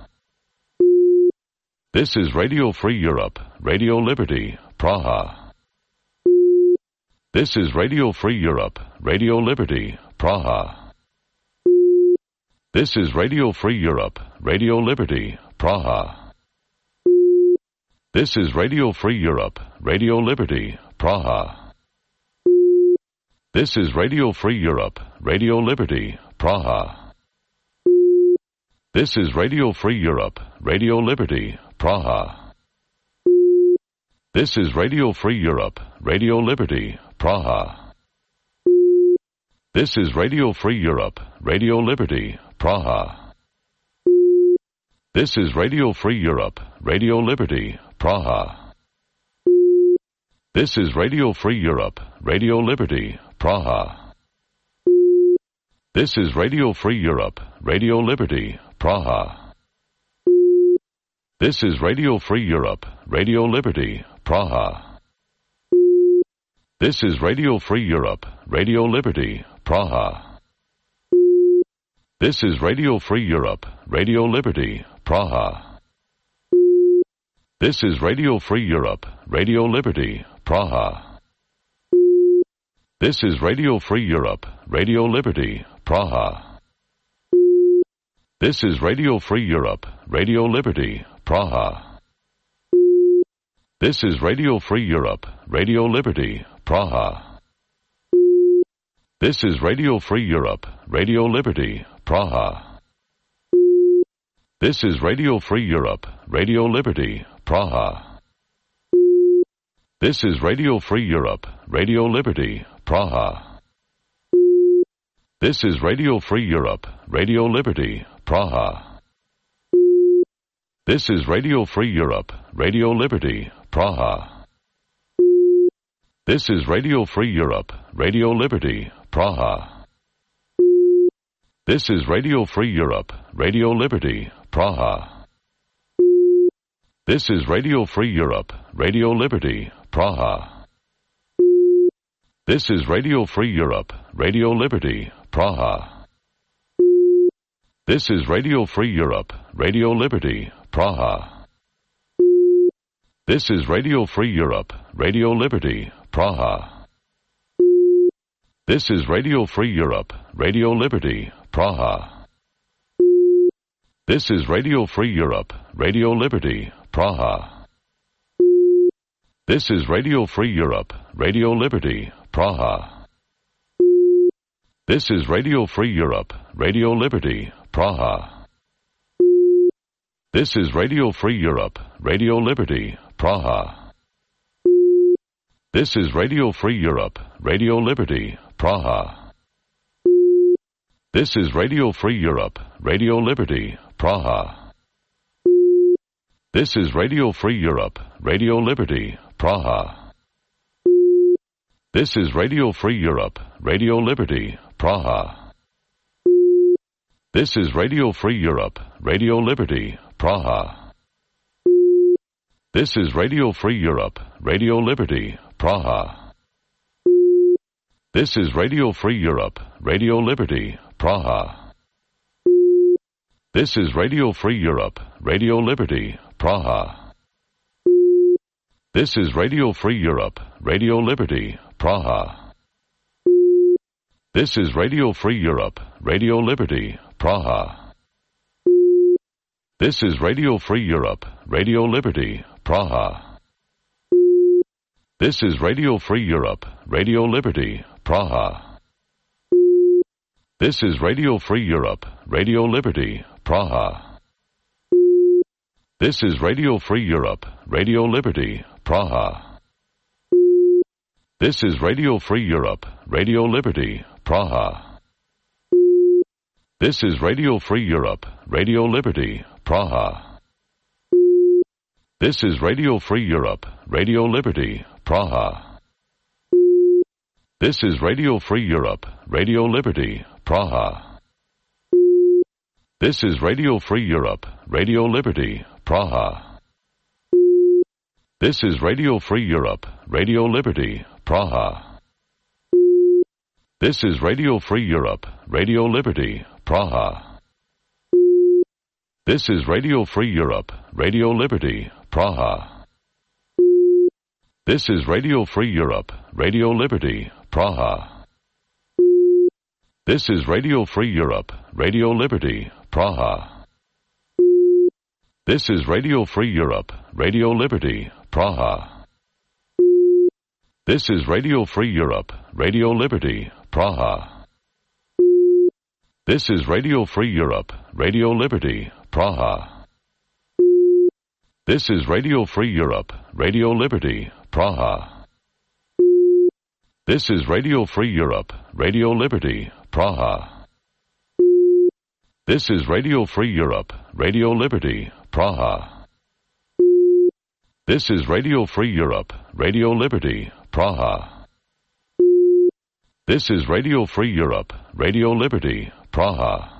This is Radio Free Europe, Radio Liberty, Praha. This is Radio Free Europe, Radio Liberty, Praha. This is Radio Free Europe, Radio Liberty, Praha. This is Radio Free Europe, Radio Liberty, Praha. This is Radio Free Europe, Radio Liberty, Praha. This is Radio Free Europe, Radio Liberty, Praha. This is Radio Free Europe, Radio Liberty, Praha. This is Radio Free Europe, Radio Liberty, Praha. This is Radio Free Europe, Radio Liberty, Praha. This is Radio Free Europe, Radio Liberty, Praha. This is Radio Free Europe, Radio Liberty, Praha. This is Radio Free Europe, Radio Liberty, Praha. This is Radio Free Europe, Radio Liberty, Praha. This is Radio Free Europe, Radio Liberty, Praha. This is Radio Free Europe, Radio Liberty, Praha. This is Radio Free Europe, Radio Liberty, Praha. This is Radio Free Europe, Radio Liberty, Praha. This is Radio Free Europe, Radio Liberty, Praha. This is Radio Free Europe, Radio Liberty, Praha. This is Radio Free Europe, Radio Liberty, Praha. This is Radio Free Europe, Radio Liberty, Praha. This is Radio Free Europe, Radio Liberty, Praha. This is Radio Free Europe, Radio Liberty, Praha. This is Radio Free Europe, Radio Liberty, Praha. This is Radio Free Europe, Radio Liberty, Praha. This is Radio Free Europe, Radio Liberty, Praha. This is Radio Free Europe, Radio Liberty, Praha. This is Radio Free Europe, Radio Liberty, Praha. This is Radio Free Europe, Radio Liberty, Praha. This is Radio Free Europe, Radio Liberty, Praha. This is Radio Free Europe, Radio Liberty, Praha. This is Radio Free Europe, Radio Liberty, Praha. This is Radio Free Europe, Radio Liberty, Praha. This is Radio Free Europe, Radio Liberty, Praha. This is Radio Free Europe, Radio Liberty, Praha. This is Radio Free Europe, Radio Liberty, Praha. This is Radio Free Europe, Radio Liberty, Praha. This is Radio Free Europe, Radio Liberty, Praha. This is Radio Free Europe, Radio Liberty, Praha. This is Radio Free Europe, Radio Liberty, Praha. This is Radio Free Europe, Radio Liberty, Praha. This is Radio Free Europe, Radio Liberty, Praha. This is Radio Free Europe, Radio Liberty, Praha. This is Radio Free Europe, Radio Liberty, Praha. This is Radio Free Europe, Radio Liberty, Praha. This is Radio Free Europe, Radio Liberty, Praha. This is Radio Free Europe, Radio Liberty, Praha. This is Radio Free Europe, Radio Liberty, Praha. This is Radio Free Europe, Radio Liberty, Praha. This is Radio Free Europe, Radio Liberty, Praha. This is Radio Free Europe, Radio Liberty, Praha. This is Radio Free Europe, Radio Liberty, Praha. This is Radio Free Europe, Radio Liberty, Praha. This is Radio Free Europe, Radio Liberty, Praha. This is Radio Free Europe, Radio Liberty, Praha. This is Radio Free Europe, Radio Liberty, Praha. This is Radio Free Europe, Radio Liberty, Praha. This is Radio Free Europe, Radio Liberty, Praha. This is Radio Free Europe, Radio Liberty, Praha. This is Radio Free Europe, Radio Liberty, Praha. This is Radio Free Europe, Radio Liberty, Praha. This is Radio Free Europe, Radio Liberty, Praha. This is Radio Free Europe, Radio Liberty, Praha. This is Radio Free Europe, Radio Liberty, Praha. This is Radio Free Europe, Radio Liberty, Praha. This is Radio Free Europe, Radio Liberty, Praha.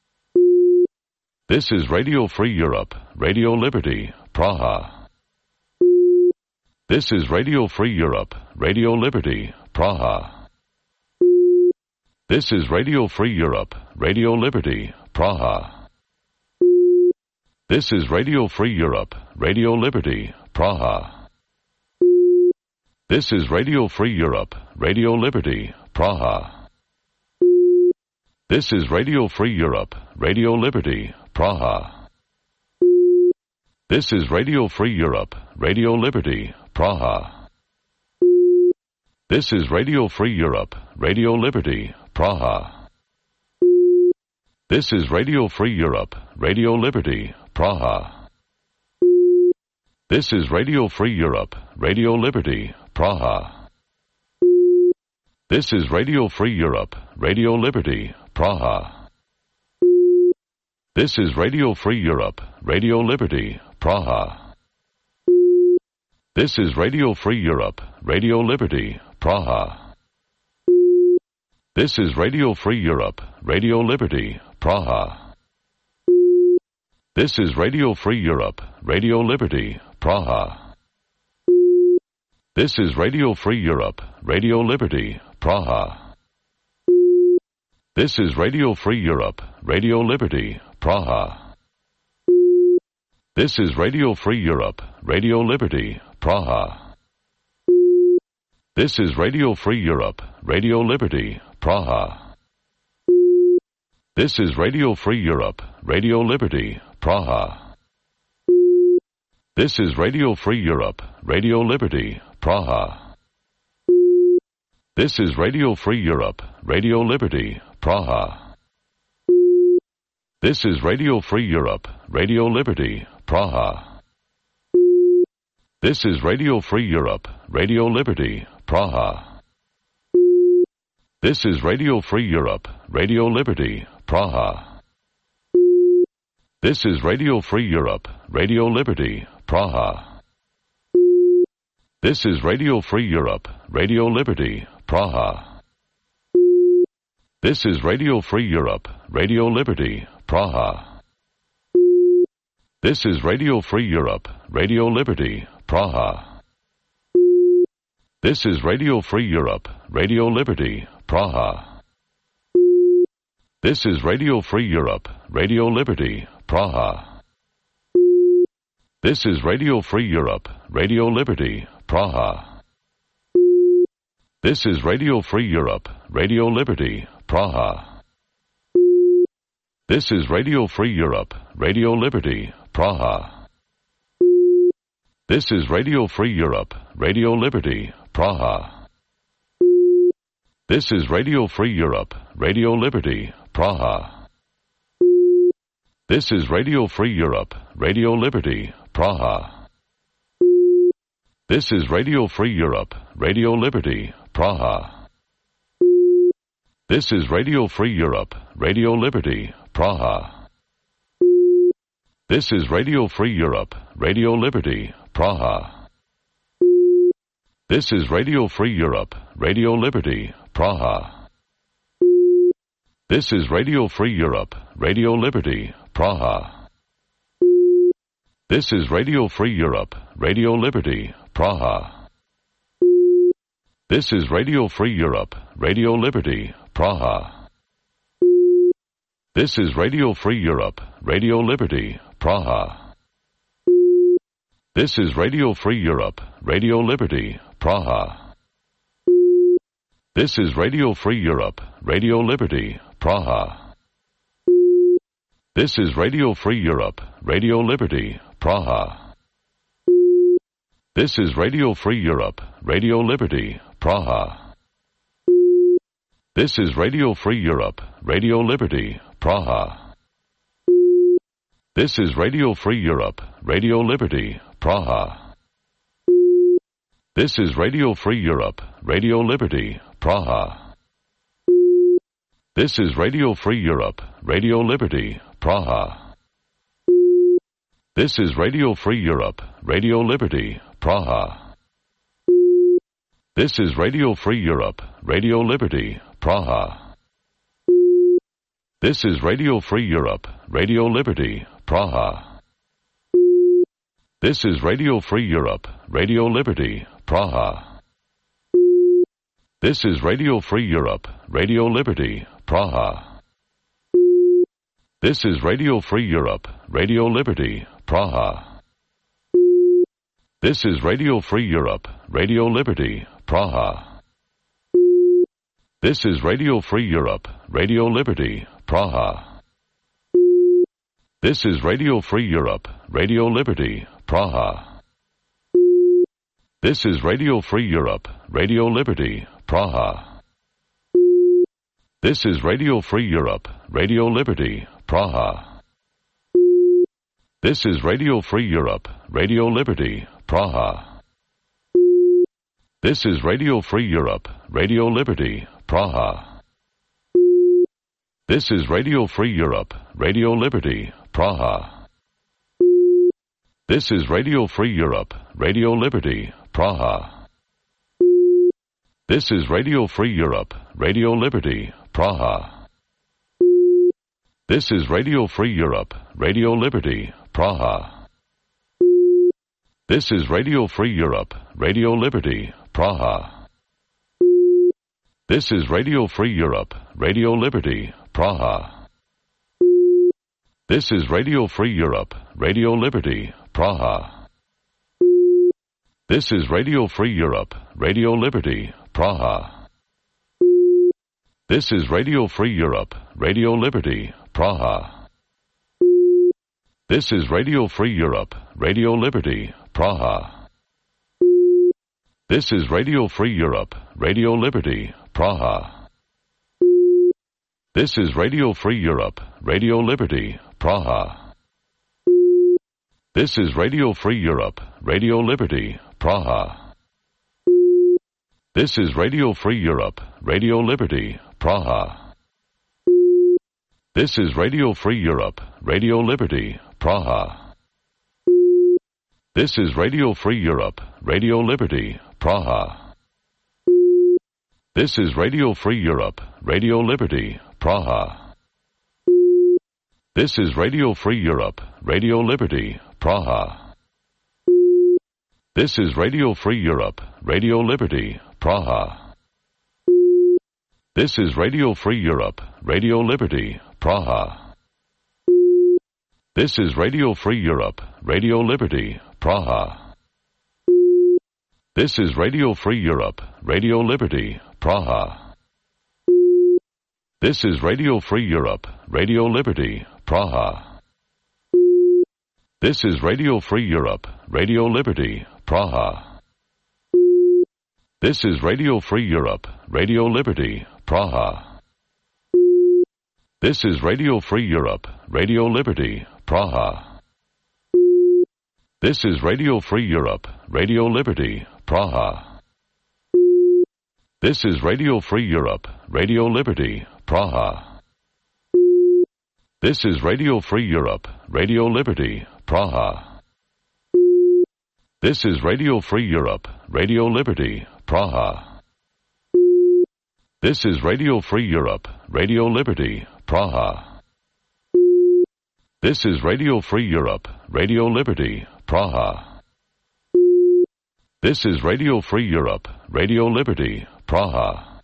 This is Radio Free Europe, Radio Liberty, Praha. This is Radio Free Europe, Radio Liberty, Praha. This is Radio Free Europe, Radio Liberty, Praha. This is Radio Free Europe, Radio Liberty, Praha. This is Radio Free Europe, Radio Liberty, Praha. This is Radio Free Europe, Radio Liberty, Praha. This is Radio Free Europe, Radio Liberty, Praha. This is Radio Free Europe, Radio Liberty, Praha. This is Radio Free Europe, Radio Liberty, Praha. This is Radio Free Europe, Radio Liberty, Praha. This is Radio Free Europe, Radio Liberty, Praha. This is Radio Free Europe, Radio Liberty, Praha. This is Radio Free Europe, Radio Liberty, Praha. This is Radio Free Europe, Radio Liberty, Praha. This is Radio Free Europe, Radio Liberty, Praha. This is Radio Free Europe, Radio Liberty, Praha. This is Radio Free Europe, Radio Liberty, Praha. This is Radio Free Europe, Radio Liberty, Praha. This is Radio Free Europe, Radio Liberty, Praha. This is Radio Free Europe, Radio Liberty, Praha. This is Radio Free Europe, Radio Liberty, Praha. This is Radio Free Europe, Radio Liberty, Praha. This is Radio Free Europe, Radio Liberty, Praha. This is Radio Free Europe, Radio Liberty, Praha. This is Radio Free Europe, Radio Liberty, Praha. This is Radio Free Europe, Radio Liberty, Praha. This is Radio Free Europe, Radio Liberty, Praha. This is Radio Free Europe, Radio Liberty, Praha. This is Radio Free Europe, Radio Liberty, Praha. This is Radio Free Europe, Radio Liberty, Praha. This is Radio Free Europe, Radio Liberty, Praha. This is Radio Free Europe, Radio Liberty, Praha. This is Radio Free Europe, Radio Liberty, Praha. This is Radio Free Europe, Radio Liberty, Praha. This is Radio Free Europe, Radio Liberty, Praha. This is Radio Free Europe, Radio Liberty, Praha. This is Radio Free Europe, Radio Liberty, Praha. This is Radio Free Europe, Radio Liberty, Praha. This is Radio Free Europe, Radio Liberty, Praha. This is Radio Free Europe, Radio Liberty, Praha. This is Radio Free Europe, Radio Liberty, Praha. This is Radio Free Europe, Radio Liberty, Praha. This is Radio Free Europe, Radio Liberty, Praha. This is Radio Free Europe, Radio Liberty, Praha. This is Radio Free Europe, Radio Liberty, Praha. This is Radio Free Europe, Radio Liberty, Praha. This is Radio Free Europe, Radio Liberty, Praha. This is Radio Free Europe, Radio Liberty, Praha. This is Radio Free Europe, Radio Liberty, Praha. This is Radio Free Europe, Radio Liberty, Praha. This is Radio Free Europe, Radio Liberty, Praha. This is Radio Free Europe, Radio Liberty, Praha. This is Radio Free Europe, Radio Liberty, Praha. This is Radio Free Europe, Radio Liberty, Praha. This is Radio Free Europe, Radio Liberty, Praha. This is Radio Free Europe, Radio Liberty, Praha. This is Radio Free Europe, Radio Liberty, Praha. This is Radio Free Europe, Radio Liberty, Praha. This is Radio Free Europe, Radio Liberty, Praha. This is Radio Free Europe, Radio Liberty, Praha. This is Radio Free Europe, Radio Liberty, Praha. This is Radio Free Europe, Radio Liberty, Praha. This is Radio Free Europe, Radio Liberty, Praha. This is Radio Free Europe, Radio Liberty, Praha. This is Radio Free Europe, Radio Liberty, Praha. This is Radio Free Europe, Radio Liberty, Praha. This is Radio Free Europe, Radio Liberty, Praha. This is Radio Free Europe, Radio Liberty, Praha. This is Radio Free Europe, Radio Liberty, Praha. This is Radio Free Europe, Radio Liberty, Praha. This is Radio Free Europe, Radio Liberty, Praha. This is Radio Free Europe, Radio Liberty, Praha. This is Radio Free Europe, Radio Liberty, Praha. This is Radio Free Europe, Radio Liberty, Praha. This is Radio Free Europe, Radio Liberty, Praha. This is Radio Free Europe, Radio Liberty, Praha. This is Radio Free Europe, Radio Liberty, Praha. This is Radio Free Europe, Radio Liberty, Praha. This is Radio Free Europe, Radio Liberty, Praha. This is Radio Free Europe, Radio Liberty, Praha. This is Radio Free Europe, Radio Liberty, Praha. This is Radio Free Europe, Radio Liberty, Praha. This is Radio Free Europe, Radio Liberty, Praha. This is Radio Free Europe, Radio Liberty, Praha. This is Radio Free Europe, Radio Liberty, Praha. This is Radio Free Europe, Radio Liberty, Praha. This is Radio Free Europe, Radio Liberty, Praha. This is Radio Free Europe, Radio Liberty, Praha. This is Radio Free Europe, Radio Liberty, Praha. This is Radio Free Europe, Radio Liberty, Praha. This is Radio Free Europe, Radio Liberty, Praha. This is Radio Free Europe, Radio Liberty, Praha. This is Radio Free Europe, Radio Liberty, Praha. This is Radio Free Europe, Radio Liberty, Praha. This is Radio Free Europe, Radio Liberty, Praha. This is Radio Free Europe, Radio Liberty, Praha. This is Radio Free Europe, Radio Liberty, Praha. This is Radio Free Europe, Radio Liberty, Praha. This is Radio Free Europe, Radio Liberty, Praha.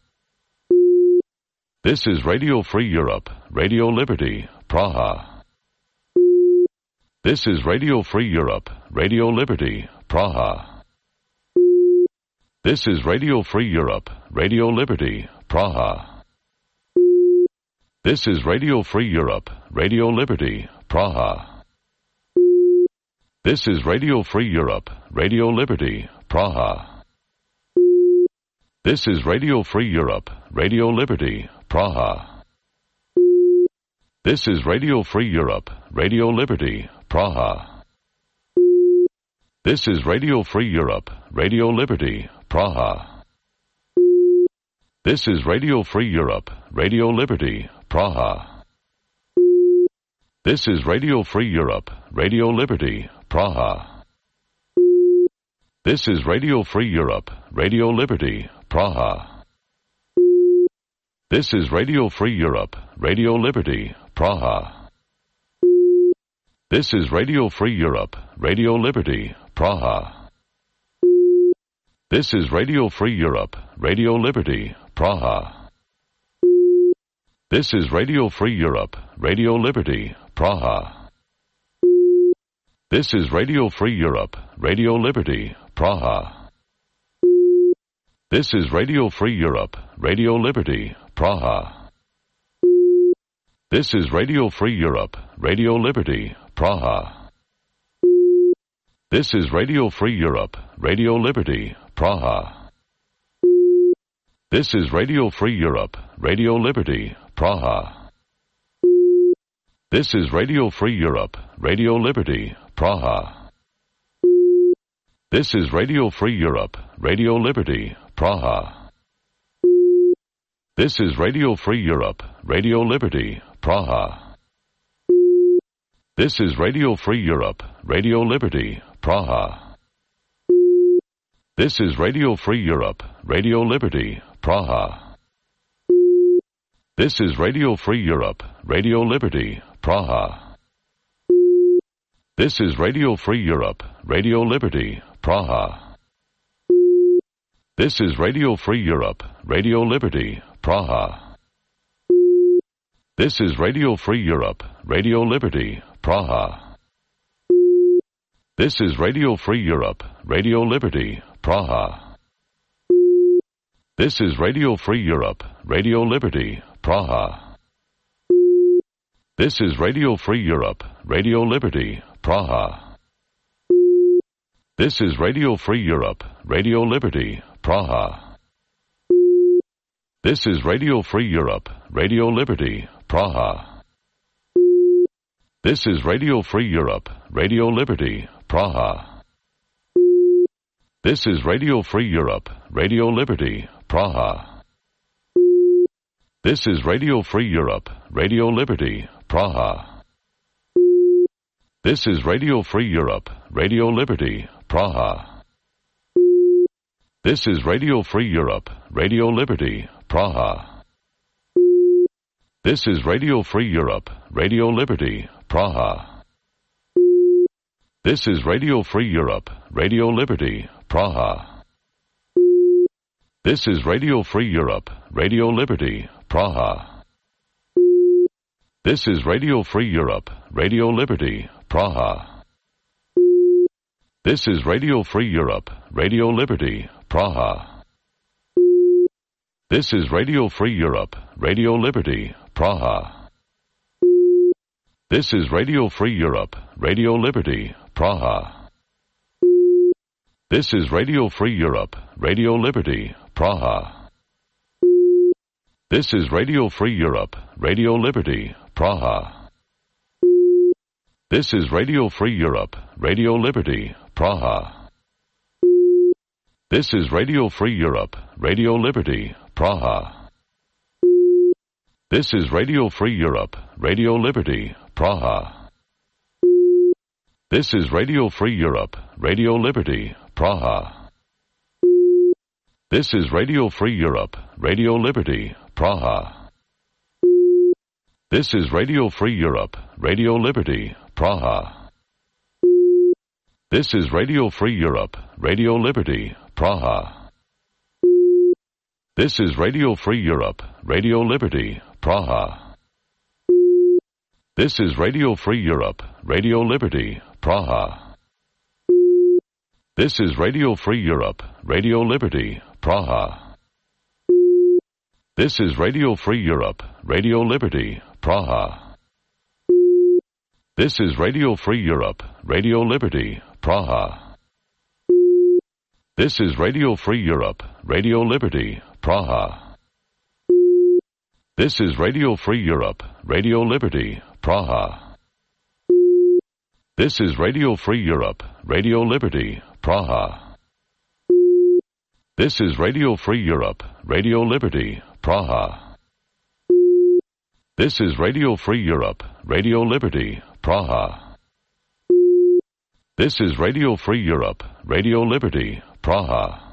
This is Radio Free Europe, Radio Liberty, Praha. This is Radio Free Europe, Radio Liberty, Praha. This is Radio Free Europe, Radio Liberty, Praha. This is Radio Free Europe, Radio Liberty, Praha. This is Radio Free Europe, Radio Liberty, Praha. This is Radio Free Europe, Radio Liberty, Praha. This is Radio Free Europe, Radio Liberty, Praha. This is Radio Free Europe, Radio Liberty, Praha. This is Radio Free Europe, Radio Liberty, Praha. This is Radio Free Europe, Radio Liberty, Praha. This is Radio Free Europe, Radio Liberty, Praha. This is Radio Free Europe, Radio Liberty, Praha. This is Radio Free Europe, Radio Liberty, Praha. This is Radio Free Europe, Radio Liberty, Praha. This is Radio Free Europe, Radio Liberty, Praha. This is Radio Free Europe, Radio Liberty, Praha. This is Radio Free Europe, Radio Liberty, Praha. This is Radio Free Europe, Radio Liberty, Praha. This is Radio Free Europe, Radio Liberty, Praha. This is Radio Free Europe, Radio Liberty, Praha. This is Radio Free Europe, Radio Liberty, Praha. This is Radio Free Europe, Radio Liberty, Praha. This is Radio Free Europe, Radio Liberty, Praha. This is Radio Free Europe, Radio Liberty, Praha. This is Radio Free Europe, Radio Liberty, Praha. This is Radio Free Europe, Radio Liberty, Praha. This is Radio Free Europe, Radio Liberty, Praha. This is Radio Free Europe, Radio Liberty, Praha. This is Radio Free Europe, Radio Liberty, Praha. This is Radio Free Europe, Radio Liberty, Praha. This is Radio Free Europe, Radio Liberty, Praha. This is Radio Free Europe, Radio Liberty, Praha. This is Radio Free Europe, Radio Liberty, Praha. This is Radio Free Europe, Radio Liberty, Praha. This is Radio Free Europe, Radio Liberty, Praha. This is Radio Free Europe, Radio Liberty, Praha. This is Radio Free Europe, Radio Liberty, Praha. This is Radio Free Europe, Radio Liberty, Praha. This is Radio Free Europe, Radio Liberty, Praha. This is Radio Free Europe, Radio Liberty, Praha. This is Radio Free Europe, Radio Liberty, Praha. This is Radio Free Europe, Radio Liberty, Praha. This is Radio Free Europe, Radio Liberty, Praha. This is Radio Free Europe, Radio Liberty, Praha. This is Radio Free Europe, Radio Liberty, Praha. This is Radio Free Europe, Radio Liberty, Praha. This is Radio Free Europe, Radio Liberty, Praha. This is Radio Free Europe, Radio Liberty, Praha. This is Radio Free Europe, Radio Liberty, Praha. This is Radio Free Europe, Radio Liberty, Praha. This is Radio Free Europe, Radio Liberty, Praha. This is Radio Free Europe, Radio Liberty, Praha. This is Radio Free Europe, Radio Liberty, Praha. This is Radio Free Europe, Radio Liberty, Praha. This is Radio Free Europe, Radio Liberty, Praha. This is Radio Free Europe, Radio Liberty, Praha. This is Radio Free Europe, Radio Liberty, Praha. This is Radio Free Europe, Radio Liberty, Praha. This is Radio Free Europe, Radio Liberty, Praha. This is Radio Free Europe, Radio Liberty, Praha. This is Radio Free Europe, Radio Liberty, Praha. This is Radio Free Europe, Radio Liberty, Praha. This is Radio Free Europe, Radio Liberty, Praha. This is Radio Free Europe, Radio Liberty, Praha. This is Radio Free Europe, Radio Liberty, Praha. This is Radio Free Europe, Radio Liberty, Praha.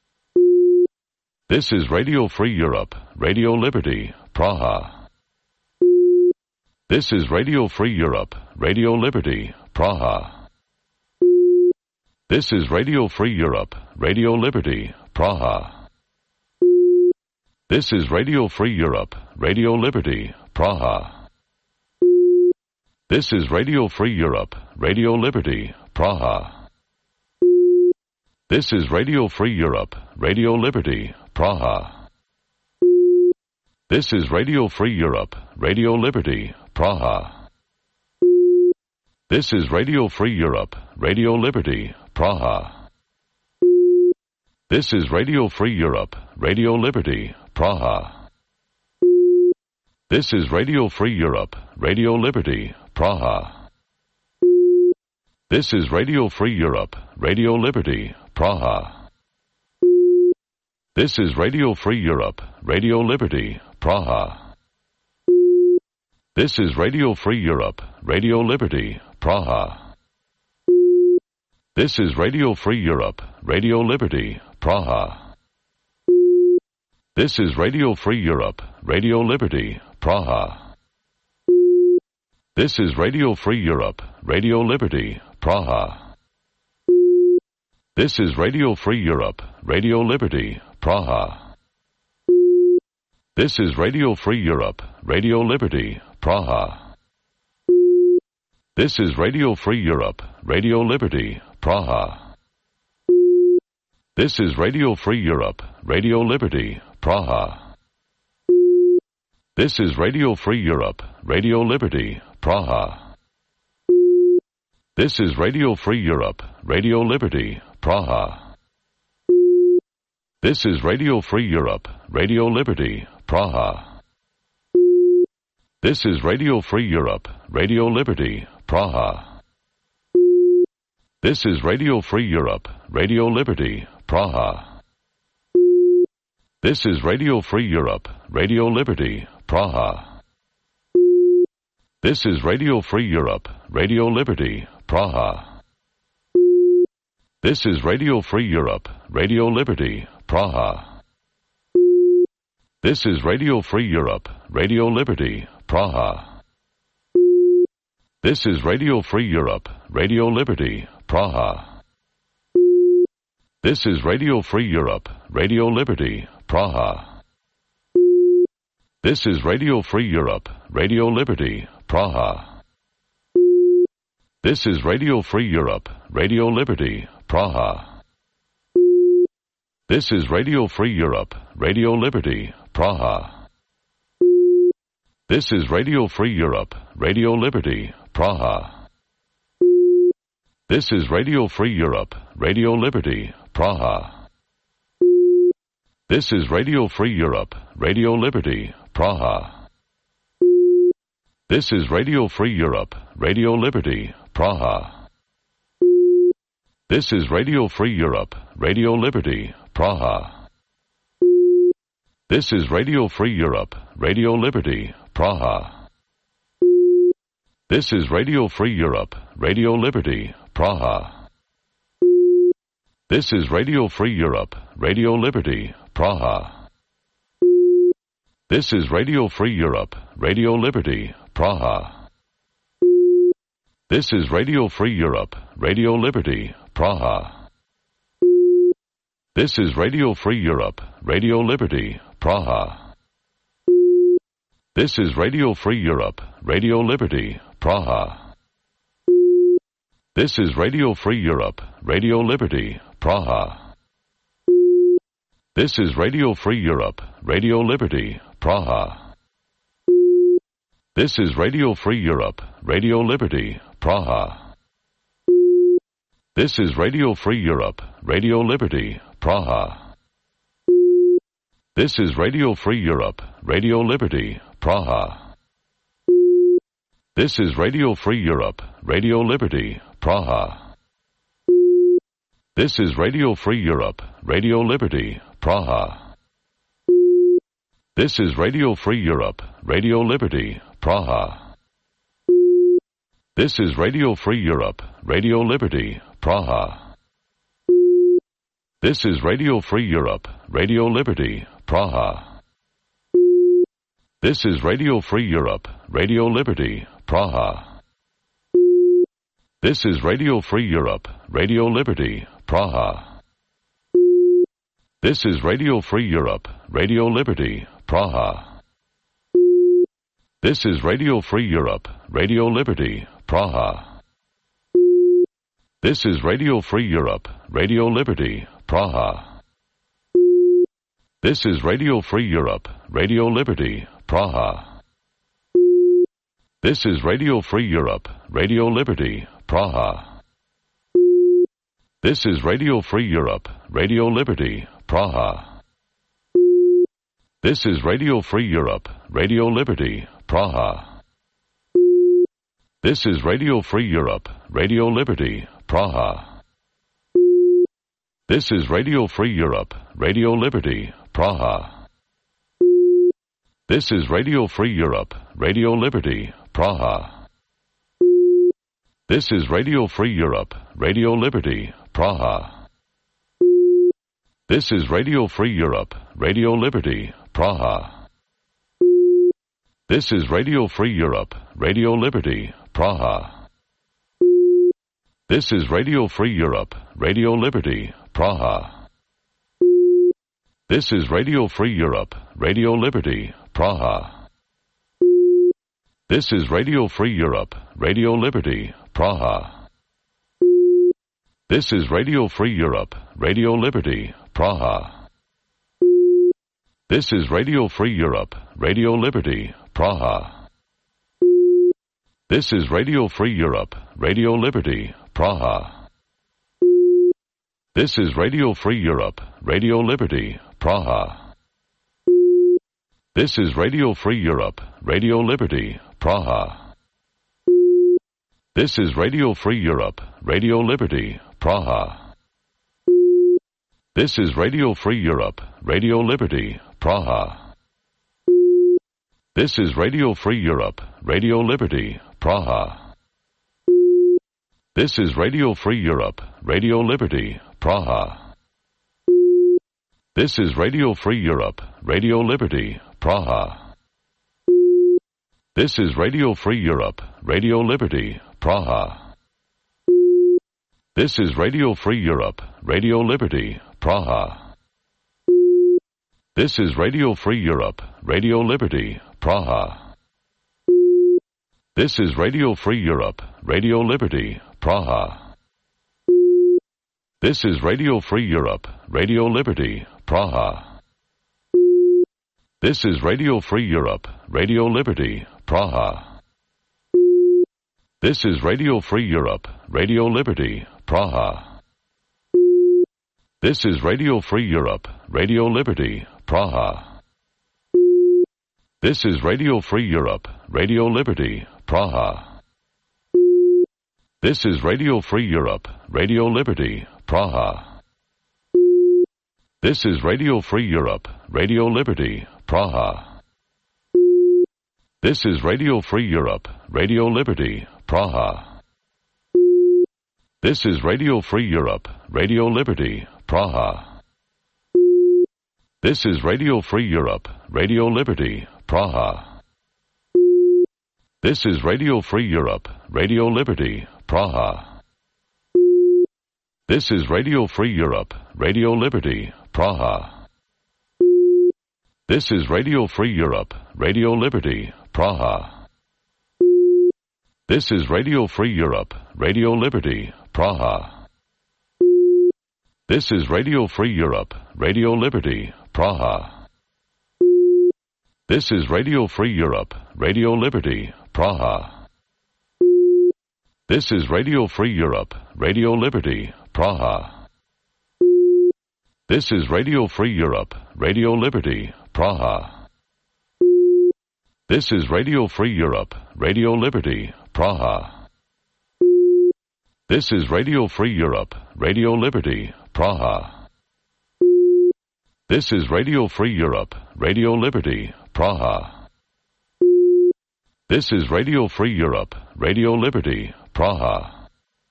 This is Radio Free Europe, Radio Liberty, Praha. This is Radio Free Europe, Radio Liberty, Praha. This is Radio Free Europe, Radio Liberty, Praha. This is Radio Free Europe, Radio Liberty, Praha. This is Radio Free Europe, Radio Liberty, Praha. This is Radio Free Europe, Radio Liberty, Praha. This is Radio Free Europe, Radio Liberty, Praha. This is Radio Free Europe, Radio Liberty, Praha. This is Radio Free Europe, Radio Liberty, Praha. This is Radio Free Europe, Radio Liberty, Praha. This is Radio Free Europe, Radio Liberty, Praha. This is Radio Free Europe, Radio Liberty, Praha. This is Radio Free Europe, Radio Liberty, Praha. This is Radio Free Europe, Radio Liberty, Praha. This is Radio Free Europe, Radio Liberty, Praha. This is Radio Free Europe, Radio Liberty, Praha. This is Radio Free Europe, Radio Liberty, Praha. This is Radio Free Europe, Radio Liberty, Praha. This is Radio Free Europe, Radio Liberty, Praha. This is Radio Free Europe, Radio Liberty, Praha. This is Radio Free Europe, Radio Liberty, Praha. This is Radio Free Europe, Radio Liberty, Praha. This is Radio Free Europe, Radio Liberty, Praha. This is Radio Free Europe, Radio Liberty, Praha. This is Radio Free Europe, Radio Liberty, Praha. This is Radio Free Europe, Radio Liberty, Praha. This is Radio Free Europe, Radio Liberty, Praha. This is Radio Free Europe, Radio Liberty, Praha. This is Radio Free Europe, Radio Liberty, Praha. This is Radio Free Europe, Radio Liberty, Praha. This is Radio Free Europe, Radio Liberty, Praha. This is Radio Free Europe, Radio Liberty, Praha. This is Radio Free Europe, Radio Liberty, Praha. This is Radio Free Europe, Radio Liberty, Praha. This is Radio Free Europe, Radio Liberty, Praha. This is Radio Free Europe, Radio Liberty, Praha. This is Radio Free Europe, Radio Liberty, Praha. This is Radio Free Europe, Radio Liberty, Praha. This is Radio Free Europe, Radio Liberty, Praha. This is Radio Free Europe, Radio Liberty, Praha. This is Radio Free Europe, Radio Liberty, Praha. This is Radio Free Europe, Radio Liberty, Praha. This is Radio Free Europe, Radio Liberty, Praha. This is Radio Free Europe, Radio Liberty, Praha. This is Radio Free Europe, Radio Liberty, Praha. This is Radio Free Europe, Radio Liberty, Praha. This is Radio Free Europe, Radio Liberty, Praha. This is Radio Free Europe, Radio Liberty, Praha. This is Radio Free Europe, Radio Liberty, Praha. This is Radio Free Europe, Radio Liberty, Praha. This is Radio Free Europe, Radio Liberty, Praha. This is Radio Free Europe, Radio Liberty, Praha. This is Radio Free Europe, Radio Liberty, Praha. This is Radio Free Europe, Radio Liberty, Praha. This is Radio Free Europe, Radio Liberty, Praha. This is Radio Free Europe, Radio Liberty, Praha. This is Radio Free Europe, Radio Liberty, Praha. This is Radio Free Europe, Radio Liberty, Praha. This is Radio Free Europe, Radio Liberty, Praha. This is Radio Free Europe, Radio Liberty, Praha. This is Radio Free Europe, Radio Liberty, Praha. This is Radio Free Europe, Radio Liberty, Praha. This is Radio Free Europe, Radio Liberty, Praha. This is Radio Free Europe, Radio Liberty, Praha. This is Radio Free Europe, Radio Liberty, Praha. This is Radio Free Europe, Radio Liberty, Praha. This is Radio Free Europe, Radio Liberty, Praha. This is Radio Free Europe, Radio Liberty, Praha. This is Radio Free Europe, Radio Liberty, Praha. This is Radio Free Europe, Radio Liberty, Praha. This is Radio Free Europe, Radio Liberty, Praha. This is Radio Free Europe, Radio Liberty, Praha. This is Radio Free Europe, Radio Liberty, Praha. This is Radio Free Europe, Radio Liberty, Praha. This is Radio Free Europe, Radio Liberty, Praha. This is Radio Free Europe, Radio Liberty, Praha. This is Radio Free Europe, Radio Liberty, Praha. This is Radio Free Europe, Radio Liberty, Praha. This is Radio Free Europe, Radio Liberty, Praha. This is Radio Free Europe, Radio Liberty, Praha. This is Radio Free Europe, Radio Liberty, Praha. This is Radio Free Europe, Radio Liberty, Praha. This is Radio Free Europe, Radio Liberty, Praha. This is Radio Free Europe, Radio Liberty, Praha. This is Radio Free Europe, Radio Liberty, Praha. This is Radio Free Europe, Radio Liberty, Praha. This is Radio Free Europe, Radio Liberty, Praha. This is Radio Free Europe, Radio Liberty, Praha. This is Radio Free Europe, Radio Liberty, Praha. This is Radio Free Europe, Radio Liberty, Praha. This is Radio Free Europe, Radio Liberty, Praha. This is Radio Free Europe, Radio Liberty, Praha. This is Radio Free Europe, Radio Liberty, Praha. This is Radio Free Europe, Radio Liberty, Praha. This is Radio Free Europe, Radio Liberty, Praha. This is Radio Free Europe, Radio Liberty, Praha. This is Radio Free Europe, Radio Liberty, Praha. This is Radio Free Europe, Radio Liberty, Praha. This is Radio Free Europe, Radio Liberty, Praha. This is Radio Free Europe, Radio Liberty, Praha. This is Radio Free Europe, Radio Liberty, Praha. This is Radio Free Europe, Radio Liberty, Praha. This is Radio Free Europe, Radio Liberty, Praha. This is Radio Free Europe, Radio Liberty, Praha. This is Radio Free Europe, Radio Liberty, Praha. This is Radio Free Europe, Radio Liberty, Praha. This is Radio Free Europe, Radio Liberty, Praha. This is Radio Free Europe, Radio Liberty, Praha. This is Radio Free Europe, Radio Liberty, Praha. This is Radio Free Europe, Radio Liberty, Praha.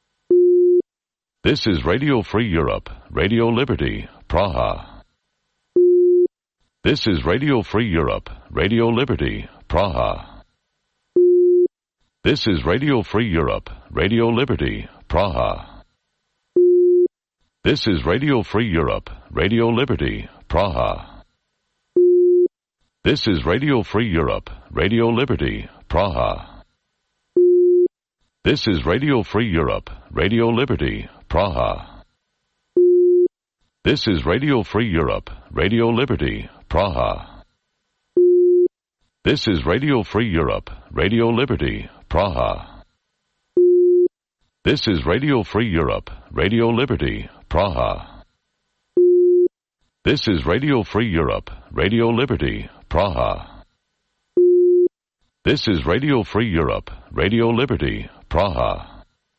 This is Radio Free Europe, Radio Liberty, Praha. This is Radio Free Europe, Radio Liberty, Praha. This is Radio Free Europe, Radio Liberty, Praha. This is Radio Free Europe, Radio Liberty, Praha. This is Radio Free Europe, Radio Liberty, Praha. This is Radio Free Europe, Radio Liberty, Praha. This is Radio Free Europe, Radio Liberty, Praha. This is Radio Free Europe, Radio Liberty, Praha. This is Radio Free Europe, Radio Liberty, Praha. This is Radio Free Europe, Radio Liberty, Praha. This is Radio Free Europe, Radio Liberty, Praha.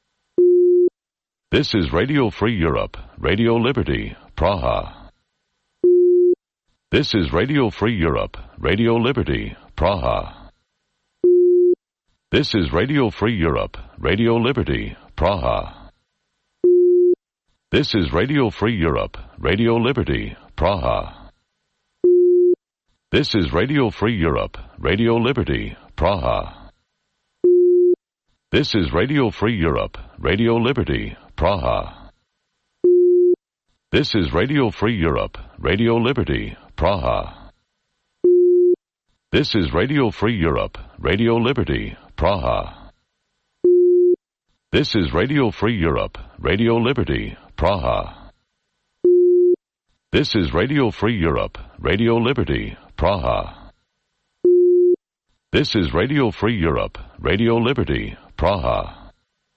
This is Radio Free Europe, Radio Liberty, Praha. This is Radio Free Europe, Radio Liberty, Praha. This is Radio Free Europe, Radio Liberty, Praha. This is Radio Free Europe, Radio Liberty, Praha. This is Radio Free Europe, Radio Liberty, Praha. This is Radio Free Europe, Radio Liberty, Praha. This is Radio Free Europe, Radio Liberty, Praha. This is Radio Free Europe, Radio Liberty, Praha. This is Radio Free Europe, Radio Liberty, Praha. This is Radio Free Europe, Radio Liberty, Praha. This is Radio Free Europe, Radio Liberty, Praha.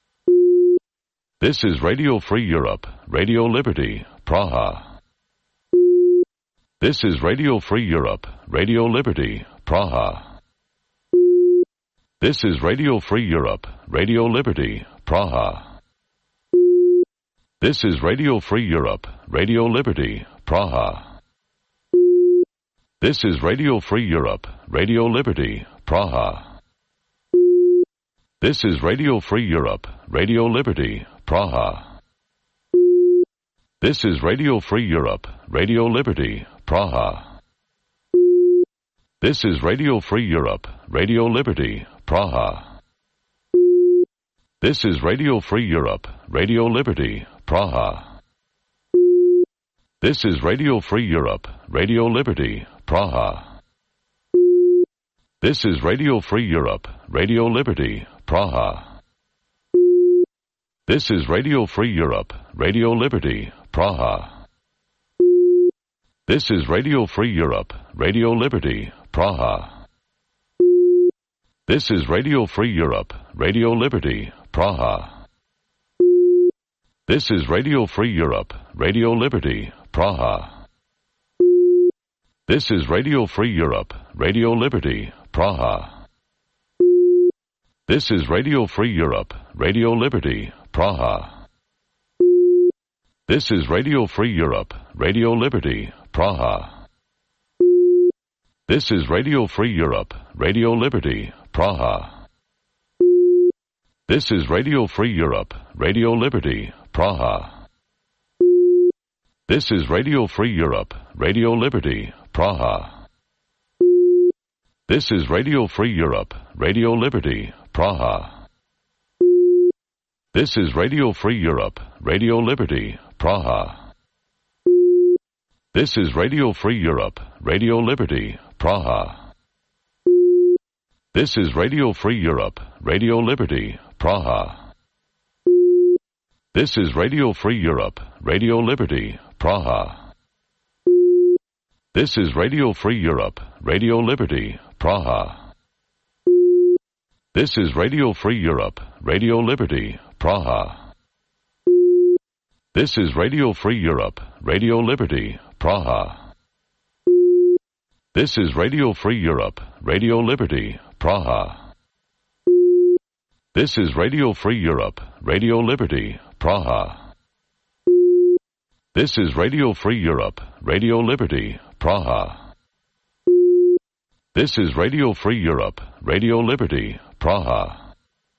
This is Radio Free Europe, Radio Liberty, Praha. This is Radio Free Europe, Radio Liberty, Praha. This is Radio Free Europe, Radio Liberty, Praha. This is Radio Free Europe, Radio Liberty, Praha. This is Radio Free Europe, Radio Liberty, Praha. This is Radio Free Europe, Radio Liberty, Praha. This is Radio Free Europe, Radio Liberty, Praha. This is Radio Free Europe, Radio Liberty, Praha. This is Radio Free Europe, Radio Liberty, Praha. This is Radio Free Europe, Radio Liberty, Praha. This is Radio Free Europe, Radio Liberty, Praha. This is Radio Free Europe, Radio Liberty, Praha. This is Radio Free Europe, Radio Liberty, Praha. This is Radio Free Europe, Radio Liberty, Praha. This is Radio Free Europe, Radio Liberty, Praha. This is Radio Free Europe, Radio Liberty, Praha. This is Radio Free Europe, Radio Liberty, Praha. This is Radio Free Europe, Radio Liberty, Praha. This is Radio Free Europe, Radio Liberty, Praha. This is Radio Free Europe, Radio Liberty, Praha. This is Radio Free Europe, Radio Liberty, Praha. This is Radio Free Europe, Radio Liberty, Praha. This is Radio Free Europe, Radio Liberty, Praha. This is Radio Free Europe, Radio Liberty, Praha. This is Radio Free Europe, Radio Liberty, Praha. This is Radio Free Europe, Radio Liberty, Praha. This is Radio Free Europe, Radio Liberty, Praha. This is Radio Free Europe, Radio Liberty, Praha. This is Radio Free Europe, Radio Liberty, Praha. This is Radio Free Europe, Radio Liberty, Praha. This is Radio Free Europe, Radio Liberty, Praha. This is Radio Free Europe, Radio Liberty, Praha. This is Radio Free Europe, Radio Liberty, Praha.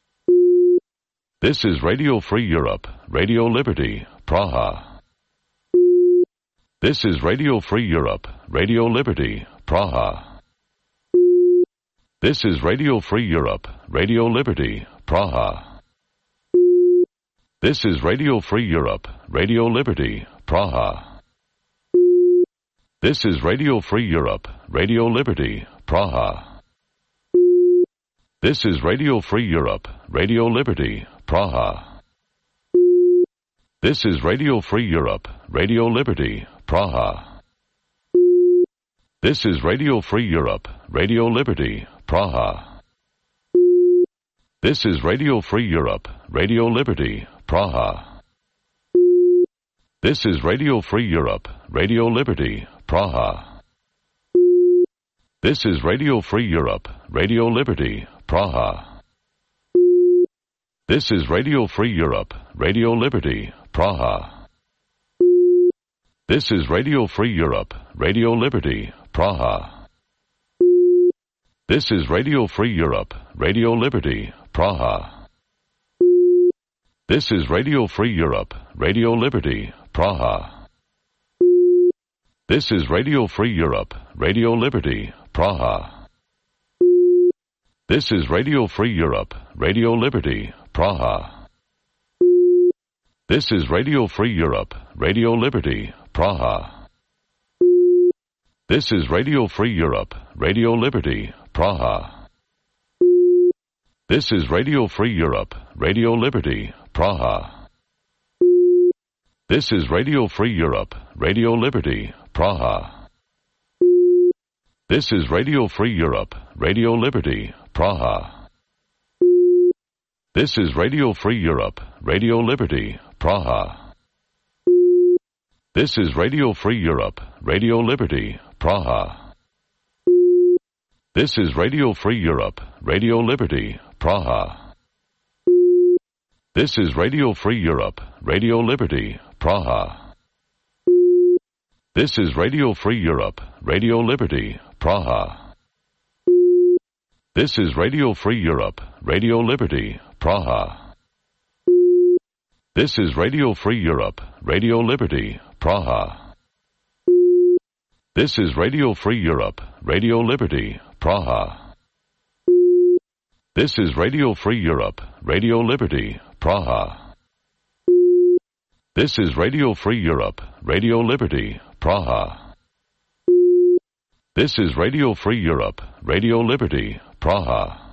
This is Radio Free Europe, Radio Liberty, Praha. This is Radio Free Europe, Radio Liberty, Praha. This is Radio Free Europe, Radio Liberty, Praha. This is Radio Free Europe, Radio Liberty, Praha. This is Radio Free Europe, Radio Liberty, Praha. This is Radio Free Europe, Radio Liberty, Praha. This is Radio Free Europe, Radio Liberty, Praha. This is Radio Free Europe, Radio Liberty, Praha. This is Radio Free Europe, Radio Liberty, Praha. This is Radio Free Europe, Radio Liberty, Praha. This is Radio Free Europe, Radio Liberty, Praha. This is Radio Free Europe, Radio Liberty, Praha. This is Radio Free Europe, Radio Liberty, Praha. This is Radio Free Europe, Radio Liberty, Praha. This is Radio Free Europe, Radio Liberty, Praha. This is Radio Free Europe, Radio Liberty, Praha. This is Radio Free Europe, Radio Liberty, Praha. This is Radio Free Europe, Radio Liberty, Praha. This is Radio Free Europe, Radio Liberty, Praha. This is Radio Free Europe, Radio Liberty, Praha. This is Radio Free Europe, Radio Liberty, Praha. This is Radio Free Europe, Radio Liberty, Praha. This is Radio Free Europe, Radio Liberty, Praha. This is Radio Free Europe, Radio Liberty, Praha. This is Radio Free Europe, Radio Liberty, Praha. This is Radio Free Europe, Radio Liberty, Praha. This is Radio Free Europe, Radio Liberty, Praha. This is Radio Free Europe, Radio Liberty, Praha. This is Radio Free Europe, Radio Liberty, Praha. This is Radio Free Europe, Radio Liberty, Praha. This is Radio Free Europe, Radio Liberty, Praha. This is Radio Free Europe, Radio Liberty, Praha. This is Radio Free Europe, Radio Liberty, Praha.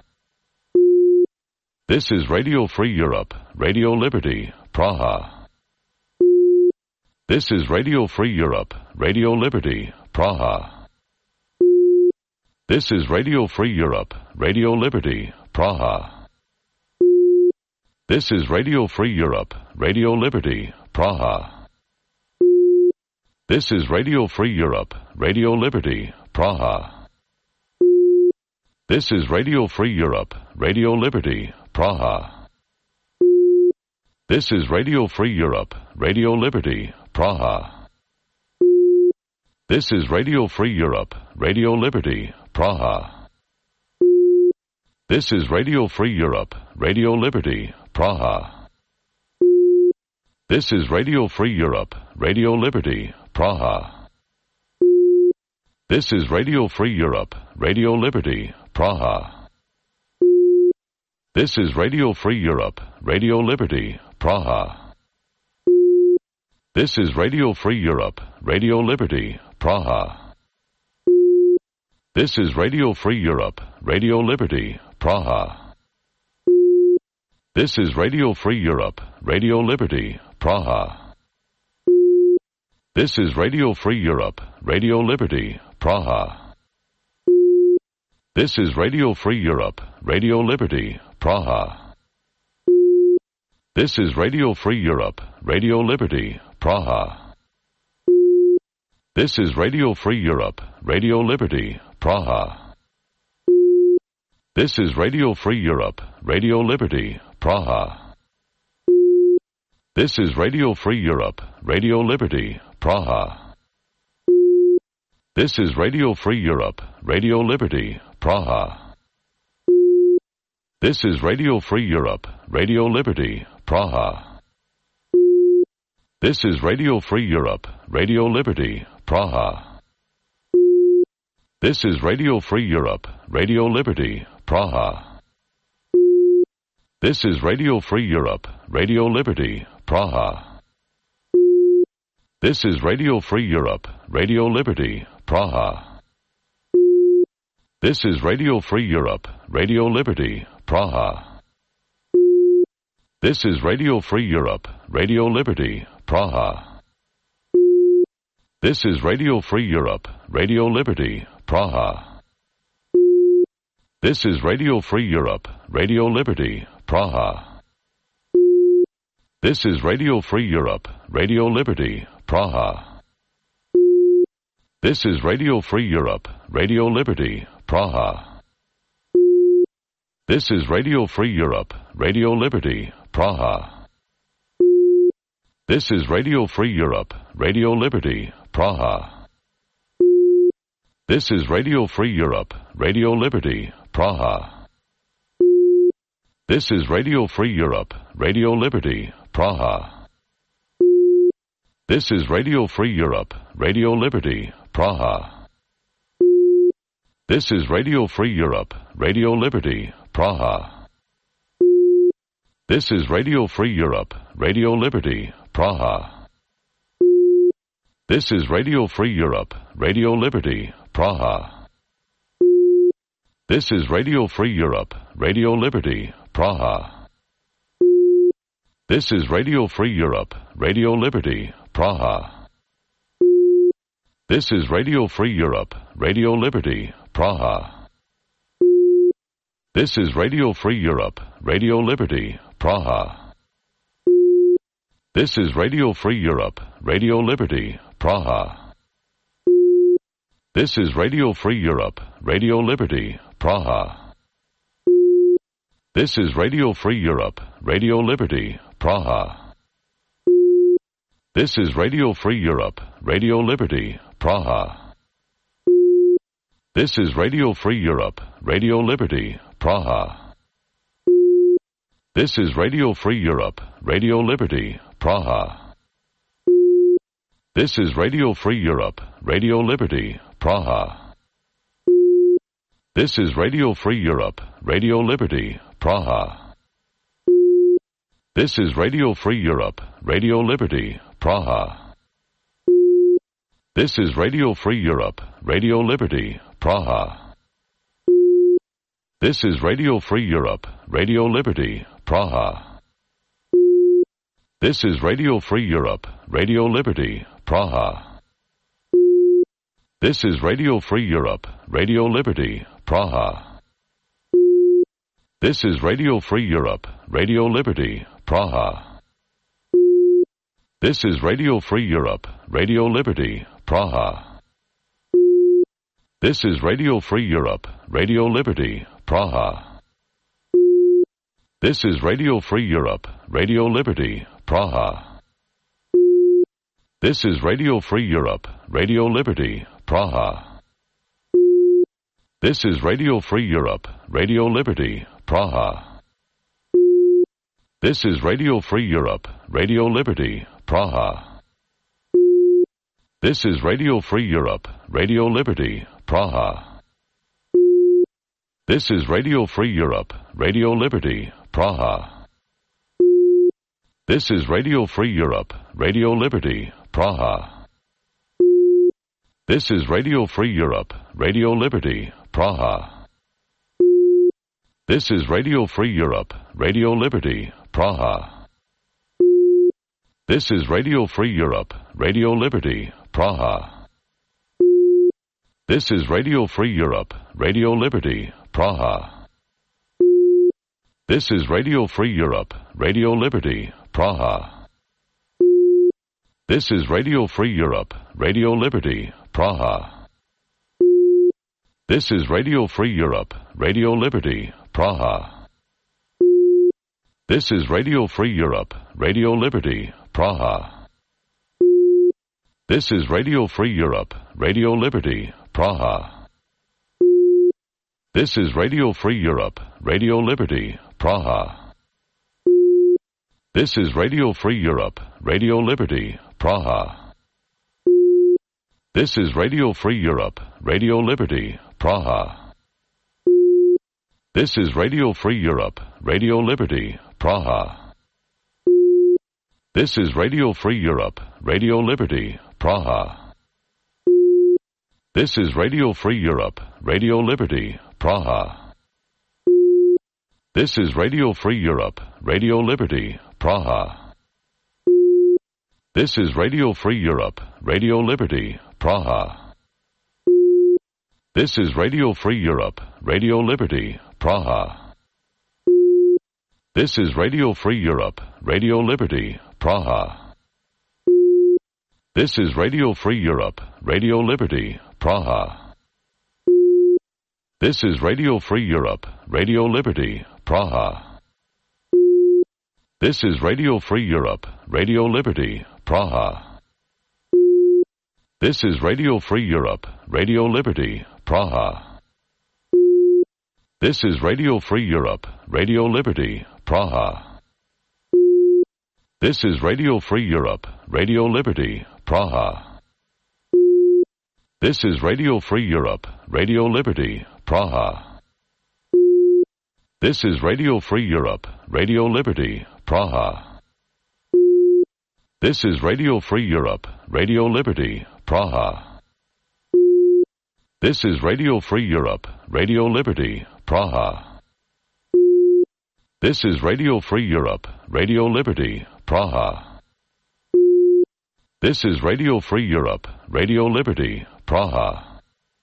This is Radio Free Europe, Radio Liberty, Praha. This is Radio Free Europe, Radio Liberty, Praha. This is Radio Free Europe, Radio Liberty, Praha. This is Radio Free Europe, Radio Liberty, Praha. This is Radio Free Europe, Radio Liberty, Praha. This is Radio Free Europe, Radio Liberty, Praha. This is Radio Free Europe, Radio Liberty, Praha. This is Radio Free Europe, Radio Liberty, Praha. This is Radio Free Europe, Radio Liberty, Praha. This is Radio Free Europe, Radio Liberty, Praha. This is Radio Free Europe, Radio Liberty, Praha. This is Radio Free Europe, Radio Liberty, Praha. This is Radio Free Europe, Radio Liberty, Praha. This is Radio Free Europe, Radio Liberty, Praha. This is Radio Free Europe, Radio Liberty, Praha. This is Radio Free Europe, Radio Liberty, Praha. This is Radio Free Europe, Radio Liberty, Praha. This is Radio Free Europe, Radio Liberty, Praha. This is Radio Free Europe, Radio Liberty, Praha. This is Radio Free Europe, Radio Liberty, Praha. This is Radio Free Europe, Radio Liberty, Praha. This is Radio Free Europe, Radio Liberty, Praha. This is Radio Free Europe, Radio Liberty, Praha. This is Radio Free Europe, Radio Liberty, Praha. This is Radio Free Europe, Radio Liberty, Praha. This is Radio Free Europe, Radio Liberty, Praha. This is Radio Free Europe, Radio Liberty, Praha. This is Radio Free Europe, Radio Liberty, Praha. This is Radio Free Europe, Radio Liberty, Praha. This is Radio Free Europe, Radio Liberty, Praha. This is Radio Free Europe, Radio Liberty, Praha. This is Radio Free Europe, Radio Liberty, Praha. This is Radio Free Europe, Radio Liberty, Praha. This is Radio Free Europe, Radio Liberty, Praha. This is Radio Free Europe, Radio Liberty, Praha. This is Radio Free Europe, Radio Liberty, Praha. This is Radio Free Europe, Radio Liberty, Praha. This is Radio Free Europe, Radio Liberty, Praha. This is Radio Free Europe, Radio Liberty, Praha. This is Radio Free Europe, Radio Liberty, Praha. This is Radio Free Europe, Radio Liberty, Praha. This is Radio Free Europe, Radio Liberty, Praha. This is Radio Free Europe, Radio Liberty, Praha. This is Radio Free Europe, Radio Liberty, Praha. This is Radio Free Europe, Radio Liberty, Praha. This is Radio Free Europe, Radio Liberty, Praha. This is Radio Free Europe, Radio Liberty, Praha. This is Radio Free Europe, Radio Liberty, Praha. This is Radio Free Europe, Radio Liberty, Praha. This is Radio Free Europe, Radio Liberty, Praha. This is Radio Free Europe, Radio Liberty, Praha. This is Radio Free Europe, Radio Liberty, Praha. This is Radio Free Europe, Radio Liberty, Praha. This is Radio Free Europe, Radio Liberty, Praha. This is Radio Free Europe, Radio Liberty, Praha. This is Radio Free Europe, Radio Liberty, Praha. This is Radio Free Europe, Radio Liberty, Praha. This is Radio Free Europe, Radio Liberty, Praha. This is Radio Free Europe, Radio Liberty, Praha. This is Radio Free Europe, Radio Liberty, Praha. This is Radio Free Europe, Radio Liberty, Praha. This is Radio Free Europe, Radio Liberty, Praha. This is Radio Free Europe, Radio Liberty, Praha. This is Radio Free Europe, Radio Liberty, Praha. This is Radio Free Europe, Radio Liberty, Praha. This is Radio Free Europe, Radio Liberty, Praha. This is Radio Free Europe, Radio Liberty, Praha. This is Radio Free Europe, Radio Liberty, Praha. This is Radio Free Europe, Radio Liberty, Praha. This is Radio Free Europe, Radio Liberty, Praha. This is Radio Free Europe, Radio Liberty, Praha. This is Radio Free Europe, Radio Liberty, Praha. This is Radio Free Europe, Radio Liberty, Praha. This is Radio Free Europe, Radio Liberty, Praha. This is Radio Free Europe, Radio Liberty, Praha. This is Radio Free Europe, Radio Liberty, Praha. This is Radio Free Europe, Radio Liberty, Praha. This is Radio Free Europe, Radio Liberty, Praha. This is Radio Free Europe, Radio Liberty, Praha. This is Radio Free Europe, Radio Liberty, Praha. This is Radio Free Europe, Radio Liberty, Praha. This is Radio Free Europe, Radio Liberty, Praha. This is Radio Free Europe, Radio Liberty, Praha. This is Radio Free Europe, Radio Liberty, Praha. This is Radio Free Europe, Radio Liberty, Praha. This is Radio Free Europe, Radio Liberty, Praha. This is Radio Free Europe, Radio Liberty, Praha. This is Radio Free Europe, Radio Liberty, Praha. This is Radio Free Europe, Radio Liberty, Praha. This is Radio Free Europe, Radio Liberty, Praha. This is Radio Free Europe, Radio Liberty, Praha. This is Radio Free Europe, Radio Liberty, Praha. This is Radio Free Europe, Radio Liberty, Praha. This is Radio Free Europe, Radio Liberty, Praha. This is Radio Free Europe, Radio Liberty, Praha. This is Radio Free Europe, Radio Liberty, Praha. This is Radio Free Europe, Radio Liberty, Praha. This is Radio Free Europe, Radio Liberty, Praha. This is Radio Free Europe, Radio Liberty, Praha.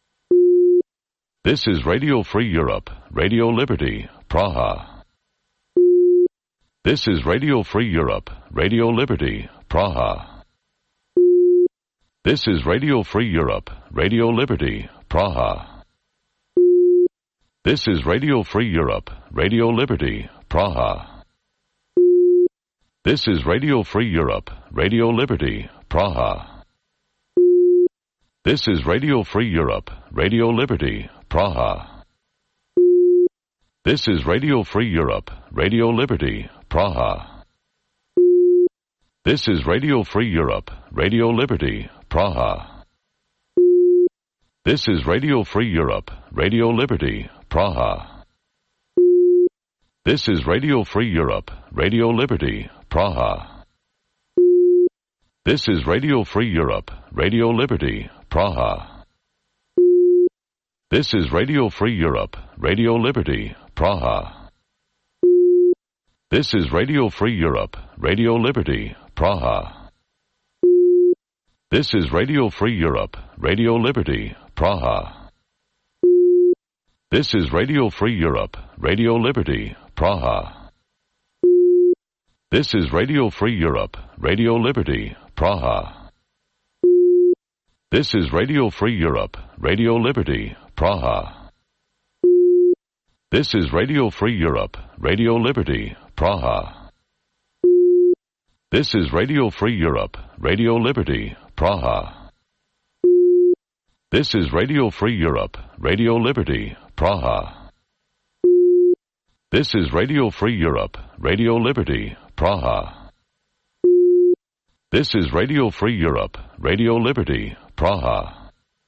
This is Radio Free Europe, Radio Liberty, Praha. This is Radio Free Europe, Radio Liberty, Praha. This is Radio Free Europe, Radio Liberty, Praha. This is Radio Free Europe, Radio Liberty, Praha. This is Radio Free Europe, Radio Liberty, Praha. This is Radio Free Europe, Radio Liberty, Praha. This is Radio Free Europe, Radio Liberty, Praha. This is Radio Free Europe, Radio Liberty, Praha. This is Radio Free Europe, Radio Liberty, Praha. This is Radio Free Europe, Radio Liberty, Praha. This is Radio Free Europe, Radio Liberty, Praha. This is Radio Free Europe, Radio Liberty, Praha. This is Radio Free Europe, Radio Liberty, Praha. This is Radio Free Europe, Radio Liberty, Praha. This is Radio Free Europe, Radio Liberty, Praha. This is Radio Free Europe, Radio Liberty, Praha. This is Radio Free Europe, Radio Liberty, Praha. This is Radio Free Europe, Radio Liberty, Praha. This is Radio Free Europe, Radio Liberty, Praha. This is Radio Free Europe, Radio Liberty, Praha. This is Radio Free Europe, Radio Liberty, Praha. This is Radio Free Europe, Radio Liberty, Praha.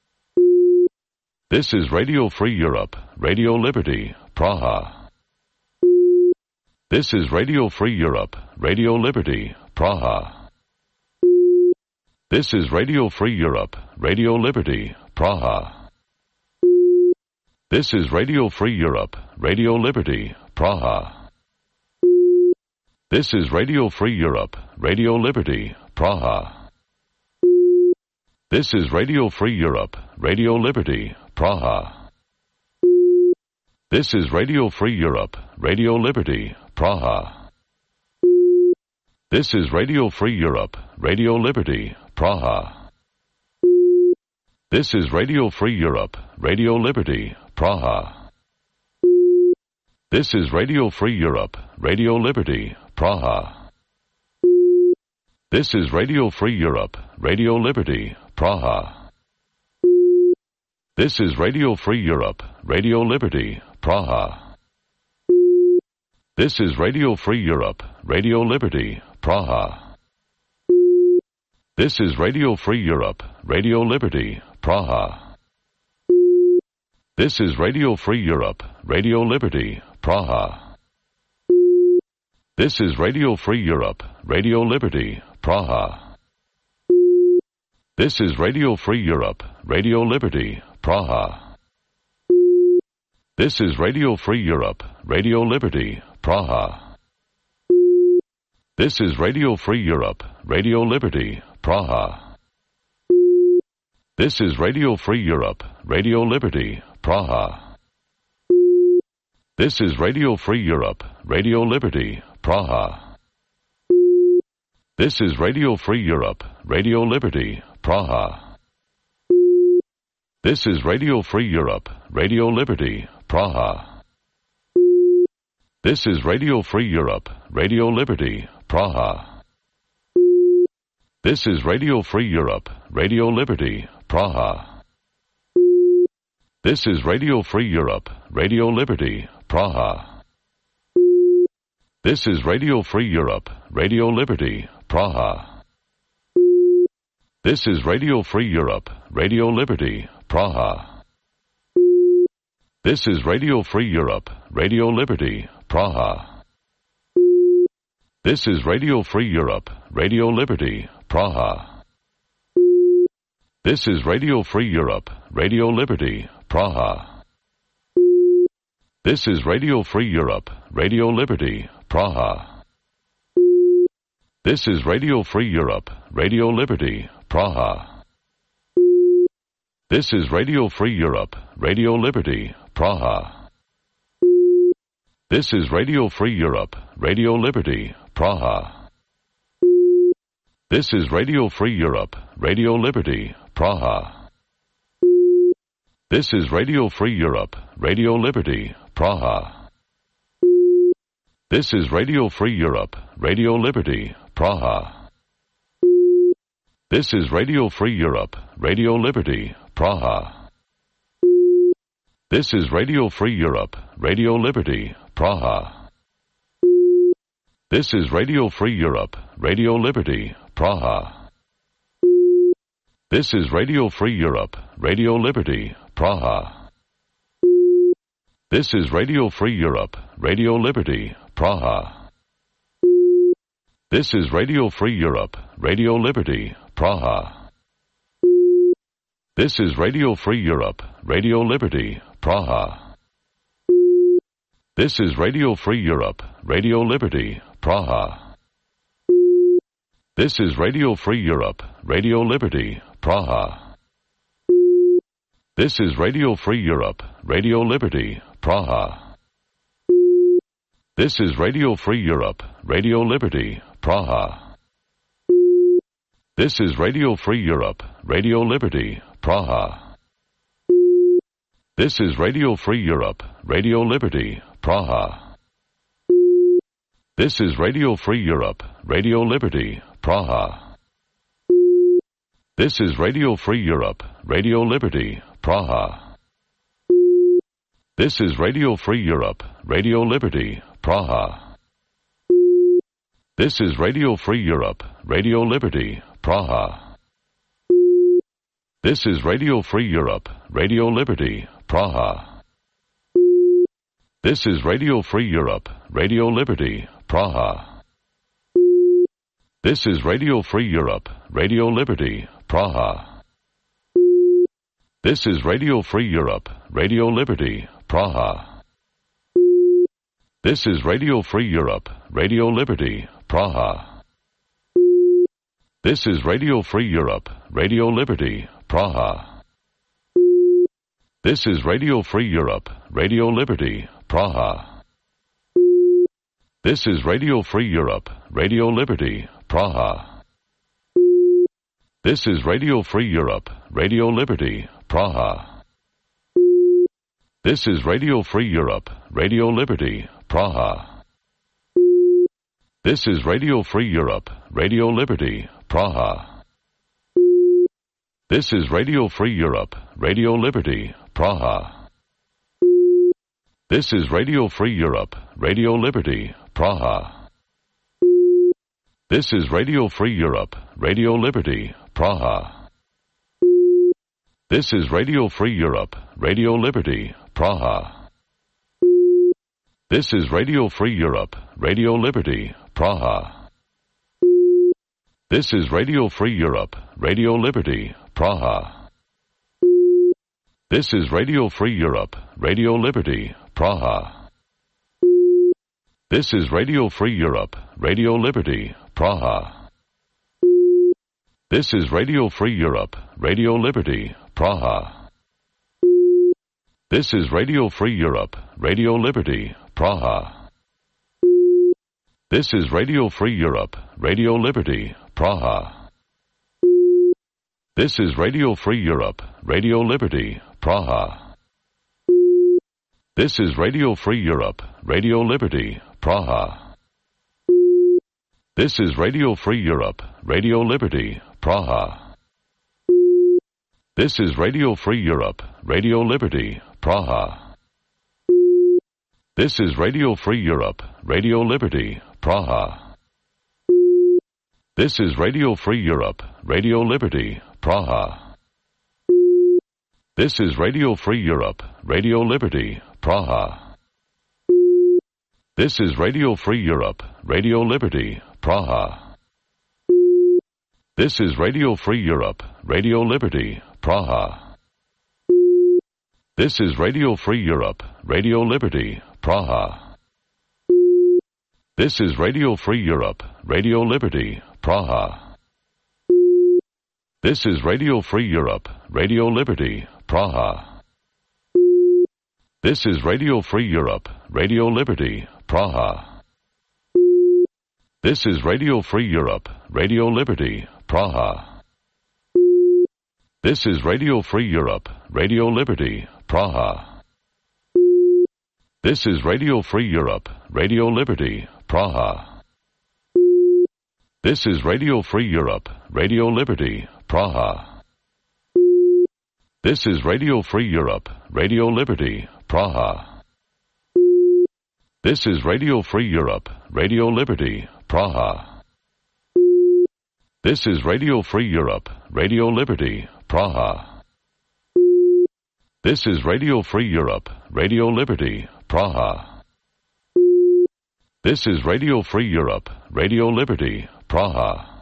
This is Radio Free Europe, Radio Liberty, Praha. This is Radio Free Europe, Radio Liberty, Praha. This is Radio Free Europe, Radio Liberty, Praha. This is Radio Free Europe, Radio Liberty, Praha. This is Radio Free Europe, Radio Liberty, Praha. This is Radio Free Europe, Radio Liberty, Praha. This is Radio Free Europe, Radio Liberty, Praha. This is Radio Free Europe, Radio Liberty, Praha. This is Radio Free Europe, Radio Liberty, Praha. This is Radio Free Europe, Radio Liberty, Praha. This is Radio Free Europe, Radio Liberty, Praha. This is Radio Free Europe, Radio Liberty, Praha. This is Radio Free Europe, Radio Liberty, Praha. This is Radio Free Europe, Radio Liberty, Praha. This is Radio Free Europe, Radio Liberty, Praha. This is Radio Free Europe, Radio Liberty, Praha. This is Radio Free Europe, Radio Liberty, Praha. This is Radio Free Europe, Radio Liberty, Praha. This is Radio Free Europe, Radio Liberty, Praha. This is Radio Free Europe, Radio Liberty, Praha. This is Radio Free Europe, Radio Liberty, Praha. This is Radio Free Europe, Radio Liberty, Praha. This is Radio Free Europe, Radio Liberty, Praha. This is Radio Free Europe, Radio Liberty, Praha. This is Radio Free Europe, Radio Liberty, Praha. This is Radio Free Europe, Radio Liberty, Praha. This is Radio Free Europe, Radio Liberty, Praha. This is Radio Free Europe, Radio Liberty, Praha. This is Radio Free Europe, Radio Liberty, Praha. This is Radio Free Europe, Radio Liberty, Praha. This is Radio Free Europe, Radio Liberty, Praha. This is Radio Free Europe, Radio Liberty, Praha. This is Radio Free Europe, Radio Liberty, Praha. This is Radio Free Europe, Radio Liberty, Praha. This is Radio Free Europe, Radio Liberty, Praha. This is Radio Free Europe, Radio Liberty, Praha. This is Radio Free Europe, Radio Liberty, Praha. This is Radio Free Europe, Radio Liberty, Praha. This is Radio Free Europe, Radio Liberty, Praha. This is Radio Free Europe, Radio Liberty, Praha. This is Radio Free Europe, Radio Liberty, Praha. This is Radio Free Europe, Radio Liberty, Praha. This is Radio Free Europe, Radio Liberty, Praha. This is Radio Free Europe, Radio Liberty, Praha. This is Radio Free Europe, Radio Liberty, Praha. This is Radio Free Europe, Radio Liberty, Praha. This is Radio Free Europe, Radio Liberty, Praha. This is Radio Free Europe, Radio Liberty, Praha. This is Radio Free Europe, Radio Liberty, Praha. This is Radio Free Europe, Radio Liberty, Praha. This is Radio Free Europe, Radio Liberty, Praha. This is Radio Free Europe, Radio Liberty, Praha. This is Radio Free Europe, Radio Liberty, Praha. This is Radio Free Europe, Radio Liberty, Praha. This is Radio Free Europe, Radio Liberty, Praha. This is Radio Free Europe, Radio Liberty, Praha. This is Radio Free Europe, Radio Liberty, Praha. This is Radio Free Europe, Radio Liberty, Praha. This is Radio Free Europe, Radio Liberty, Praha. This is Radio Free Europe, Radio Liberty, Praha. This is Radio Free Europe, Radio Liberty, Praha. This is Radio Free Europe, Radio Liberty, Praha. This is Radio Free Europe, Radio Liberty, Praha. This is Radio Free Europe, Radio Liberty, Praha. This is Radio Free Europe, Radio Liberty, Praha. This is Radio Free Europe, Radio Liberty, Praha. This is Radio Free Europe, Radio Liberty, Praha. This is Radio Free Europe, Radio Liberty, Praha. This is Radio Free Europe, Radio Liberty, Praha. This is Radio Free Europe, Radio Liberty, Praha. This is Radio Free Europe, Radio Liberty, Praha. This is Radio Free Europe, Radio Liberty, Praha. This is Radio Free Europe, Radio Liberty, Praha. This is Radio Free Europe, Radio Liberty, Praha. This is Radio Free Europe, Radio Liberty, Praha. This is Radio Free Europe, Radio Liberty, Praha. This is Radio Free Europe, Radio Liberty, Praha. This is Radio Free Europe, Radio Liberty, Praha. This is Radio Free Europe, Radio Liberty, Praha. This is Radio Free Europe, Radio Liberty, Praha. This is Radio Free Europe, Radio Liberty, Praha. This is Radio Free Europe, Radio Liberty, Praha. This is Radio Free Europe, Radio Liberty, Praha. This is Radio Free Europe, Radio Liberty, Praha. This is Radio Free Europe, Radio Liberty, Praha. This is Radio Free Europe, Radio Liberty, Praha. This is Radio Free Europe, Radio Liberty, Praha. This is Radio Free Europe, Radio Liberty, Praha. This is Radio Free Europe, Radio Liberty, Praha. This is Radio Free Europe, Radio Liberty, Praha. This is Radio Free Europe, Radio Liberty, Praha. This is Radio Free Europe, Radio Liberty, Praha. This is Radio Free Europe, Radio Liberty, Praha. This is Radio Free Europe, Radio Liberty, Praha. This is Radio Free Europe, Radio Liberty, Praha. This is Radio Free Europe, Radio Liberty, Praha. This is Radio Free Europe, Radio Liberty, Praha. This is Radio Free Europe, Radio Liberty, Praha. This is Radio Free Europe, Radio Liberty, Praha.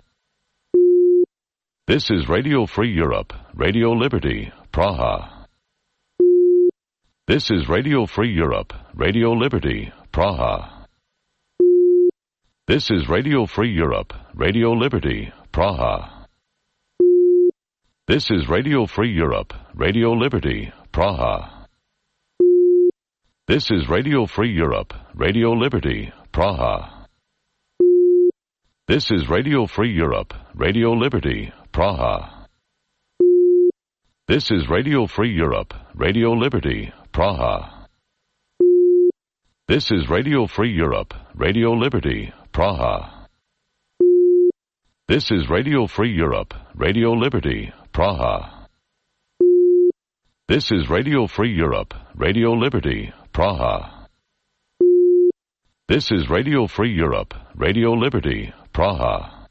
This is Radio Free Europe, Radio Liberty, Praha. This is Radio Free Europe, Radio Liberty, Praha. This is Radio Free Europe, Radio Liberty, Praha. This is Radio Free Europe, Radio Liberty, Praha. This is Radio Free Europe, Radio Liberty, Praha. This is Radio Free Europe, Radio Liberty, Praha. This is Radio Free Europe, Radio Liberty, Praha. This is Radio Free Europe, Radio Liberty, Praha. This is Radio Free Europe, Radio Liberty, Praha. This is Radio Free Europe, Radio Liberty, Praha. This is Radio Free Europe, Radio Liberty, Praha.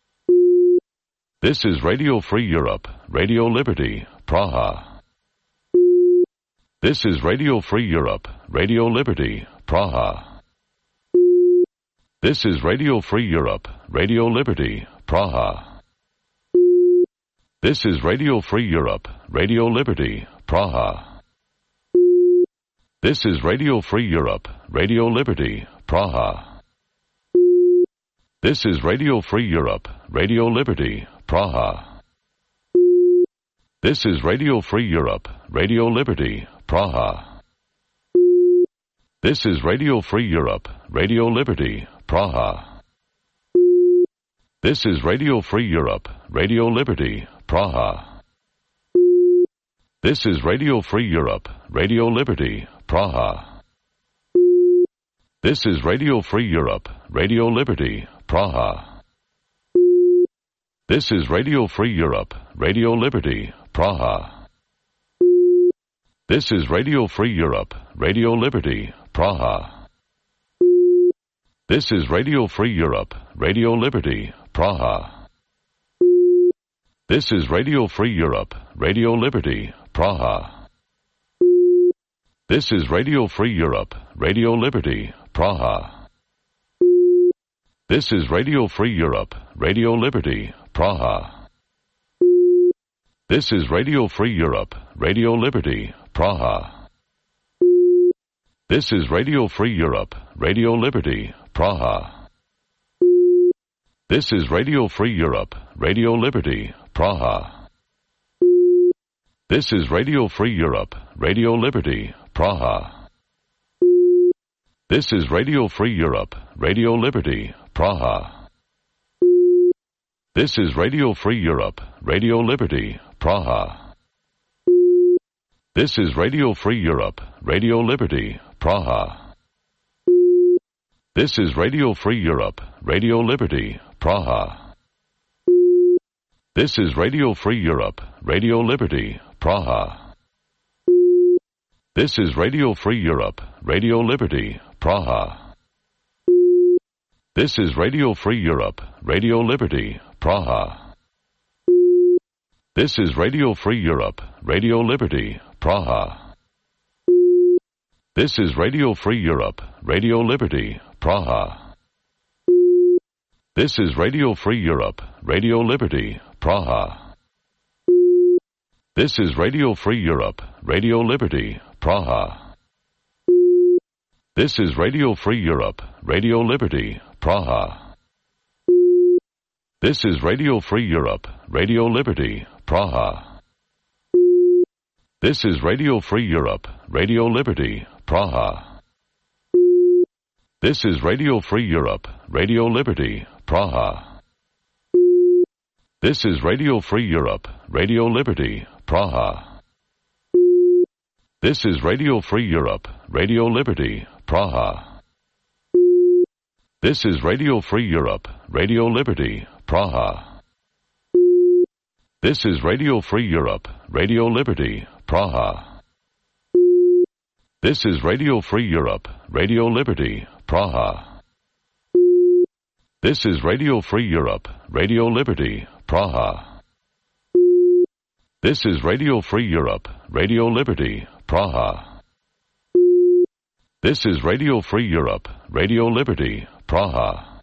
This is Radio Free Europe, Radio Liberty, Praha. This is Radio Free Europe, Radio Liberty, Praha. This is Radio Free Europe, Radio Liberty, Praha. This is Radio Free Europe, Radio Liberty, Praha. This is Radio Free Europe, Radio Liberty, Praha. This is Radio Free Europe, Radio Liberty, Praha. This is Radio Free Europe, Radio Liberty, Praha. This is Radio Free Europe, Radio Liberty, Praha. This is Radio Free Europe, Radio Liberty, Praha. This is Radio Free Europe, Radio Liberty, Praha. This is Radio Free Europe, Radio Liberty, Praha. This is Radio Free Europe, Radio Liberty, Praha. This is Radio Free Europe, Radio Liberty, Praha. This is Radio Free Europe, Radio Liberty, Praha. This is Radio Free Europe, Radio Liberty, Praha. This is Radio Free Europe, Radio Liberty, Praha. This is Radio Free Europe, Radio Liberty, Praha. This is Radio Free Europe, Radio Liberty, Praha. This is Radio Free Europe, Radio Liberty, Praha. This is Radio Free Europe, Radio Liberty, Praha. This is Radio Free Europe, Radio Liberty, Praha. This is Radio Free Europe, Radio Liberty, Praha. This is Radio Free Europe, Radio Liberty, Praha. This is Radio Free Europe, Radio Liberty, Praha. This is Radio Free Europe, Radio Liberty, Praha. This is Radio Free Europe, Radio Liberty, Praha. This is Radio Free Europe, Radio Liberty, Praha. This is Radio Free Europe, Radio Liberty, Praha. This is Radio Free Europe, Radio Liberty, Praha. This is Radio Free Europe, Radio Liberty, Praha. This is Radio Free Europe, Radio Liberty, Praha. This is Radio Free Europe, Radio Liberty, Praha. This is Radio Free Europe, Radio Liberty, Praha. This is Radio Free Europe, Radio Liberty, Praha. This is Radio Free Europe, Radio Liberty, Praha. This is Radio Free Europe, Radio Liberty, Praha. This is Radio Free Europe, Radio Liberty, Praha. This is Radio Free Europe, Radio Liberty, Praha. This is Radio Free Europe, Radio Liberty, Praha. This is Radio Free Europe, Radio Liberty, Praha. This is Radio Free Europe, Radio Liberty, Praha. This is Radio Free Europe, Radio Liberty, Praha. This is Radio Free Europe, Radio Liberty, Praha. This is Radio Free Europe, Radio Liberty, Praha.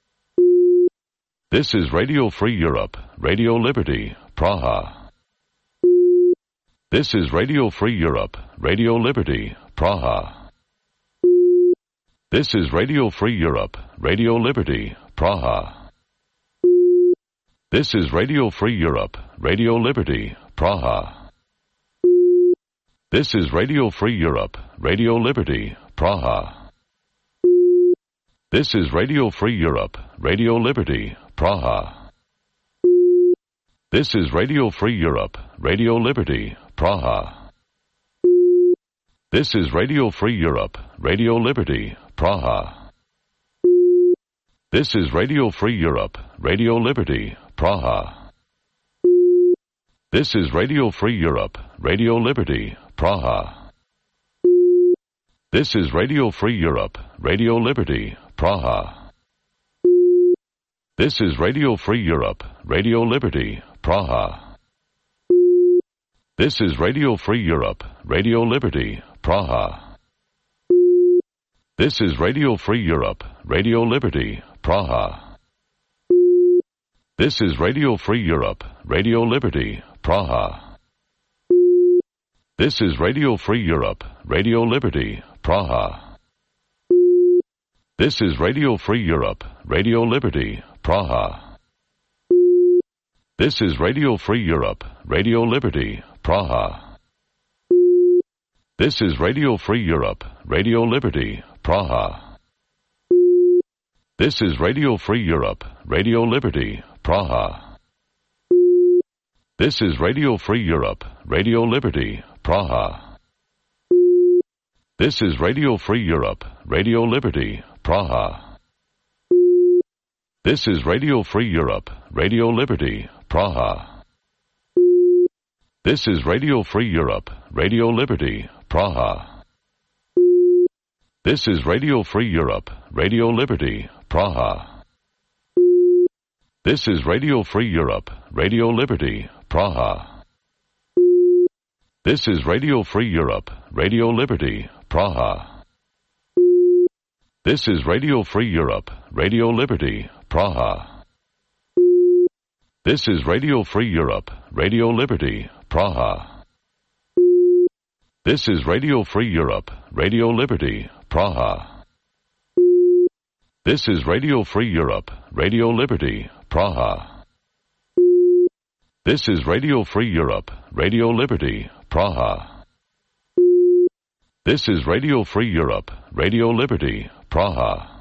This is Radio Free Europe, Radio Liberty, Praha. This is Radio Free Europe, Radio Liberty, Praha. This is Radio Free Europe, Radio Liberty, Praha. This is Radio Free Europe, Radio Liberty, Praha. This is Radio Free Europe, Radio Liberty, Praha. This is Radio Free Europe, Radio Liberty, Praha. This is Radio Free Europe, Radio Liberty, Praha. This is Radio Free Europe, Radio Liberty, Praha. This is Radio Free Europe, Radio Liberty, Praha. This is Radio Free Europe, Radio Liberty, Praha. This is Radio Free Europe, Radio Liberty, Praha. This is Radio Free Europe, Radio Liberty, Praha. This is Radio Free Europe, Radio Liberty, Praha. This is Radio Free Europe, Radio Liberty, Praha. This is Radio Free Europe, Radio Liberty, Praha. This is Radio Free Europe, Radio Liberty, Praha. This is Radio Free Europe, Radio Liberty, Praha. This is Radio Free Europe, Radio Liberty, Praha. This is Radio Free Europe, Radio Liberty, Praha. This is Radio Free Europe, Radio Liberty, Praha. This is Radio Free Europe, Radio Liberty, Praha. This is Radio Free Europe, Radio Liberty, Praha. This is Radio Free Europe, Radio Liberty, Praha. This is Radio Free Europe, Radio Liberty, Praha. This is Radio Free Europe, Radio Liberty, Praha. This is Radio Free Europe, Radio Liberty, Praha. This is Radio Free Europe, Radio Liberty, Praha. This is Radio Free Europe, Radio Liberty, Praha. This is Radio Free Europe, Radio Liberty, Praha. This is Radio Free Europe, Radio Liberty, Praha. This is Radio Free Europe, Radio Liberty, Praha. This is Radio Free Europe, Radio Liberty, Praha. This is Radio Free Europe, Radio Liberty, Praha.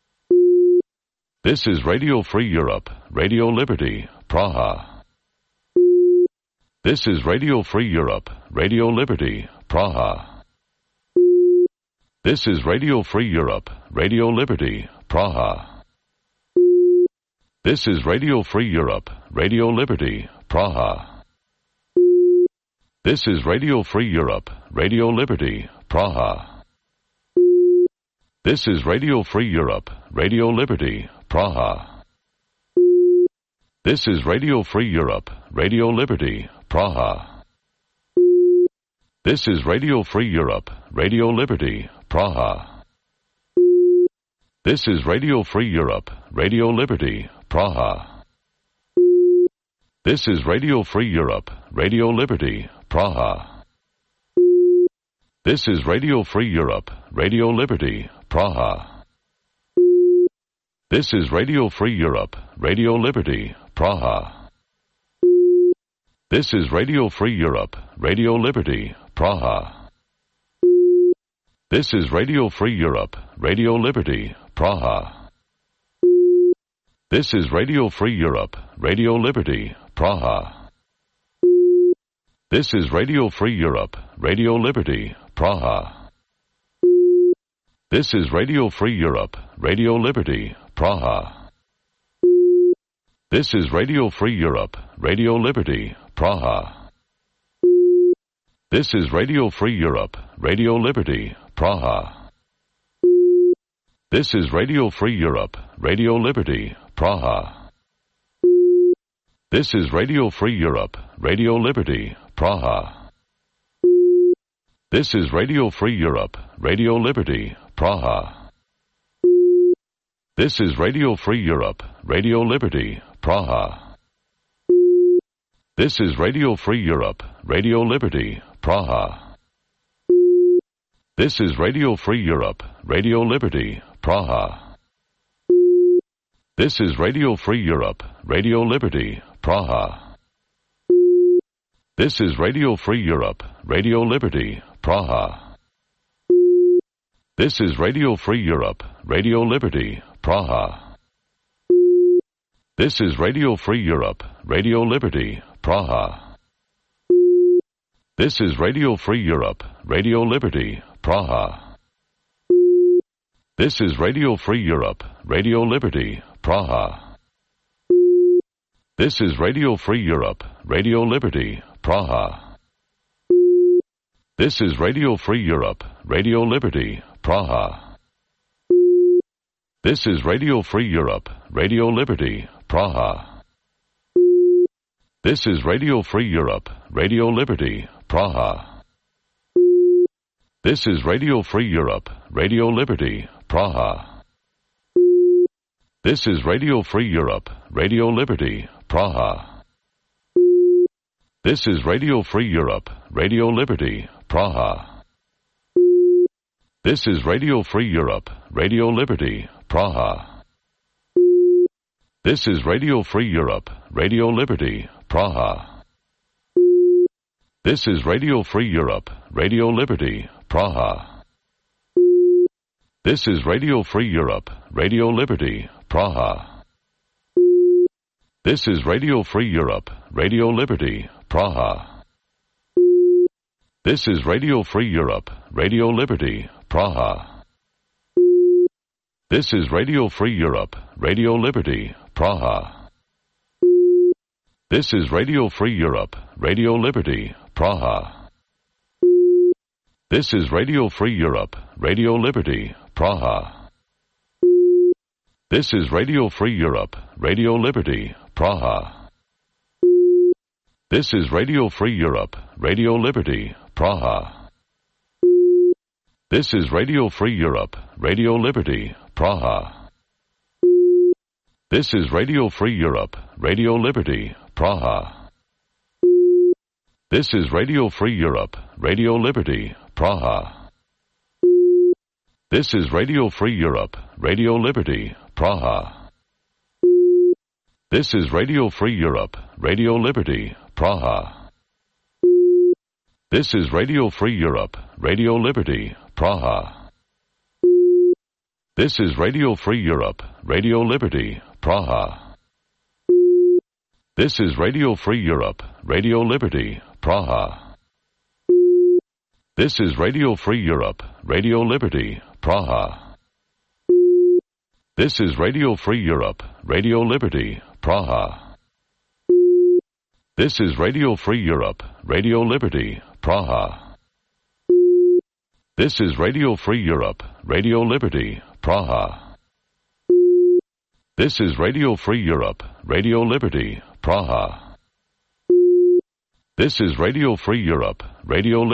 This is Radio Free Europe, Radio Liberty, Praha. This is Radio Free Europe, Radio Liberty, Praha. This is Radio Free Europe, Radio Liberty, Praha. This is Radio Free Europe, Radio Liberty, Praha. This is Radio Free Europe, Radio Liberty, Praha. This is Radio Free Europe, Radio Liberty, Praha. This is Radio Free Europe, Radio Liberty, Praha. This is Radio Free Europe, Radio Liberty, Praha. This is Radio Free Europe, Radio Liberty, Praha. This is Radio Free Europe, Radio Liberty, Praha. This is Radio Free Europe, Radio Liberty, Praha. This is Radio Free Europe, Radio Liberty, Praha. This is Radio Free Europe, Radio Liberty, Praha. This is Radio Free Europe, Radio Liberty, Praha. This is Radio Free Europe, Radio Liberty, Praha. This is Radio Free Europe, Radio Liberty, Praha. This is Radio Free Europe, Radio Liberty, Praha. This is Radio Free Europe, Radio Liberty, Praha. This is Radio Free Europe, Radio Liberty, Praha. This is Radio Free Europe, Radio Liberty, Praha. This is Radio Free Europe, Radio Liberty, Praha. This is Radio Free Europe, Radio Liberty, Praha. This is Radio Free Europe, Radio Liberty, Praha. This is Radio Free Europe, Radio Liberty, Praha. This is Radio Free Europe, Radio Liberty, Praha. This is Radio Free Europe, Radio Liberty, Praha. This is Radio Free Europe, Radio Liberty, Praha. This is Radio Free Europe, Radio Liberty, Praha. This is Radio Free Europe, Radio Liberty, Praha. This is Radio Free Europe, Radio Liberty, Praha. This is Radio Free Europe, Radio Liberty, Praha. This is Radio Free Europe, Radio Liberty, Praha. This is Radio Free Europe, Radio Liberty, Praha. This is Radio Free Europe, Radio Liberty, Praha. This is Radio Free Europe, Radio Liberty, Praha. This is Radio Free Europe, Radio Liberty, Praha. This is Radio Free Europe, Radio Liberty, Praha. This is Radio Free Europe, Radio Liberty, Praha. This is Radio Free Europe, Radio Liberty, Praha. This is Radio Free Europe, Radio Liberty, Praha. This is Radio Free Europe, Radio Liberty, Praha. This is Radio Free Europe, Radio Liberty, Praha. This is Radio Free Europe, Radio Liberty, Praha. This is Radio Free Europe, Radio Liberty, Praha. This is Radio Free Europe, Radio Liberty, Praha. This is Radio Free Europe, Radio Liberty, Praha. This is Radio Free Europe, Radio Liberty, Praha. This is Radio Free Europe, Radio Liberty, Praha. This is Radio Free Europe, Radio Liberty, Praha. This is Radio Free Europe, Radio Liberty, Praha. This is Radio Free Europe, Radio Liberty, Praha. This is Radio Free Europe, Radio Liberty, Praha. This is Radio Free Europe, Radio Liberty, Praha. This is Radio Free Europe, Radio Liberty, Praha. This is Radio Free Europe, Radio Liberty, Praha. This is Radio Free Europe, Radio Liberty, Praha. This is Radio Free Europe, Radio Liberty, Praha. This is Radio Free Europe, Radio Liberty, Praha. This is Radio Free Europe, Radio Liberty, Praha. This is Radio Free Europe, Radio Liberty, Praha. This is Radio Free Europe, Radio Liberty, Praha. This is Radio Free Europe, Radio Liberty, Praha. This is Radio Free Europe, Radio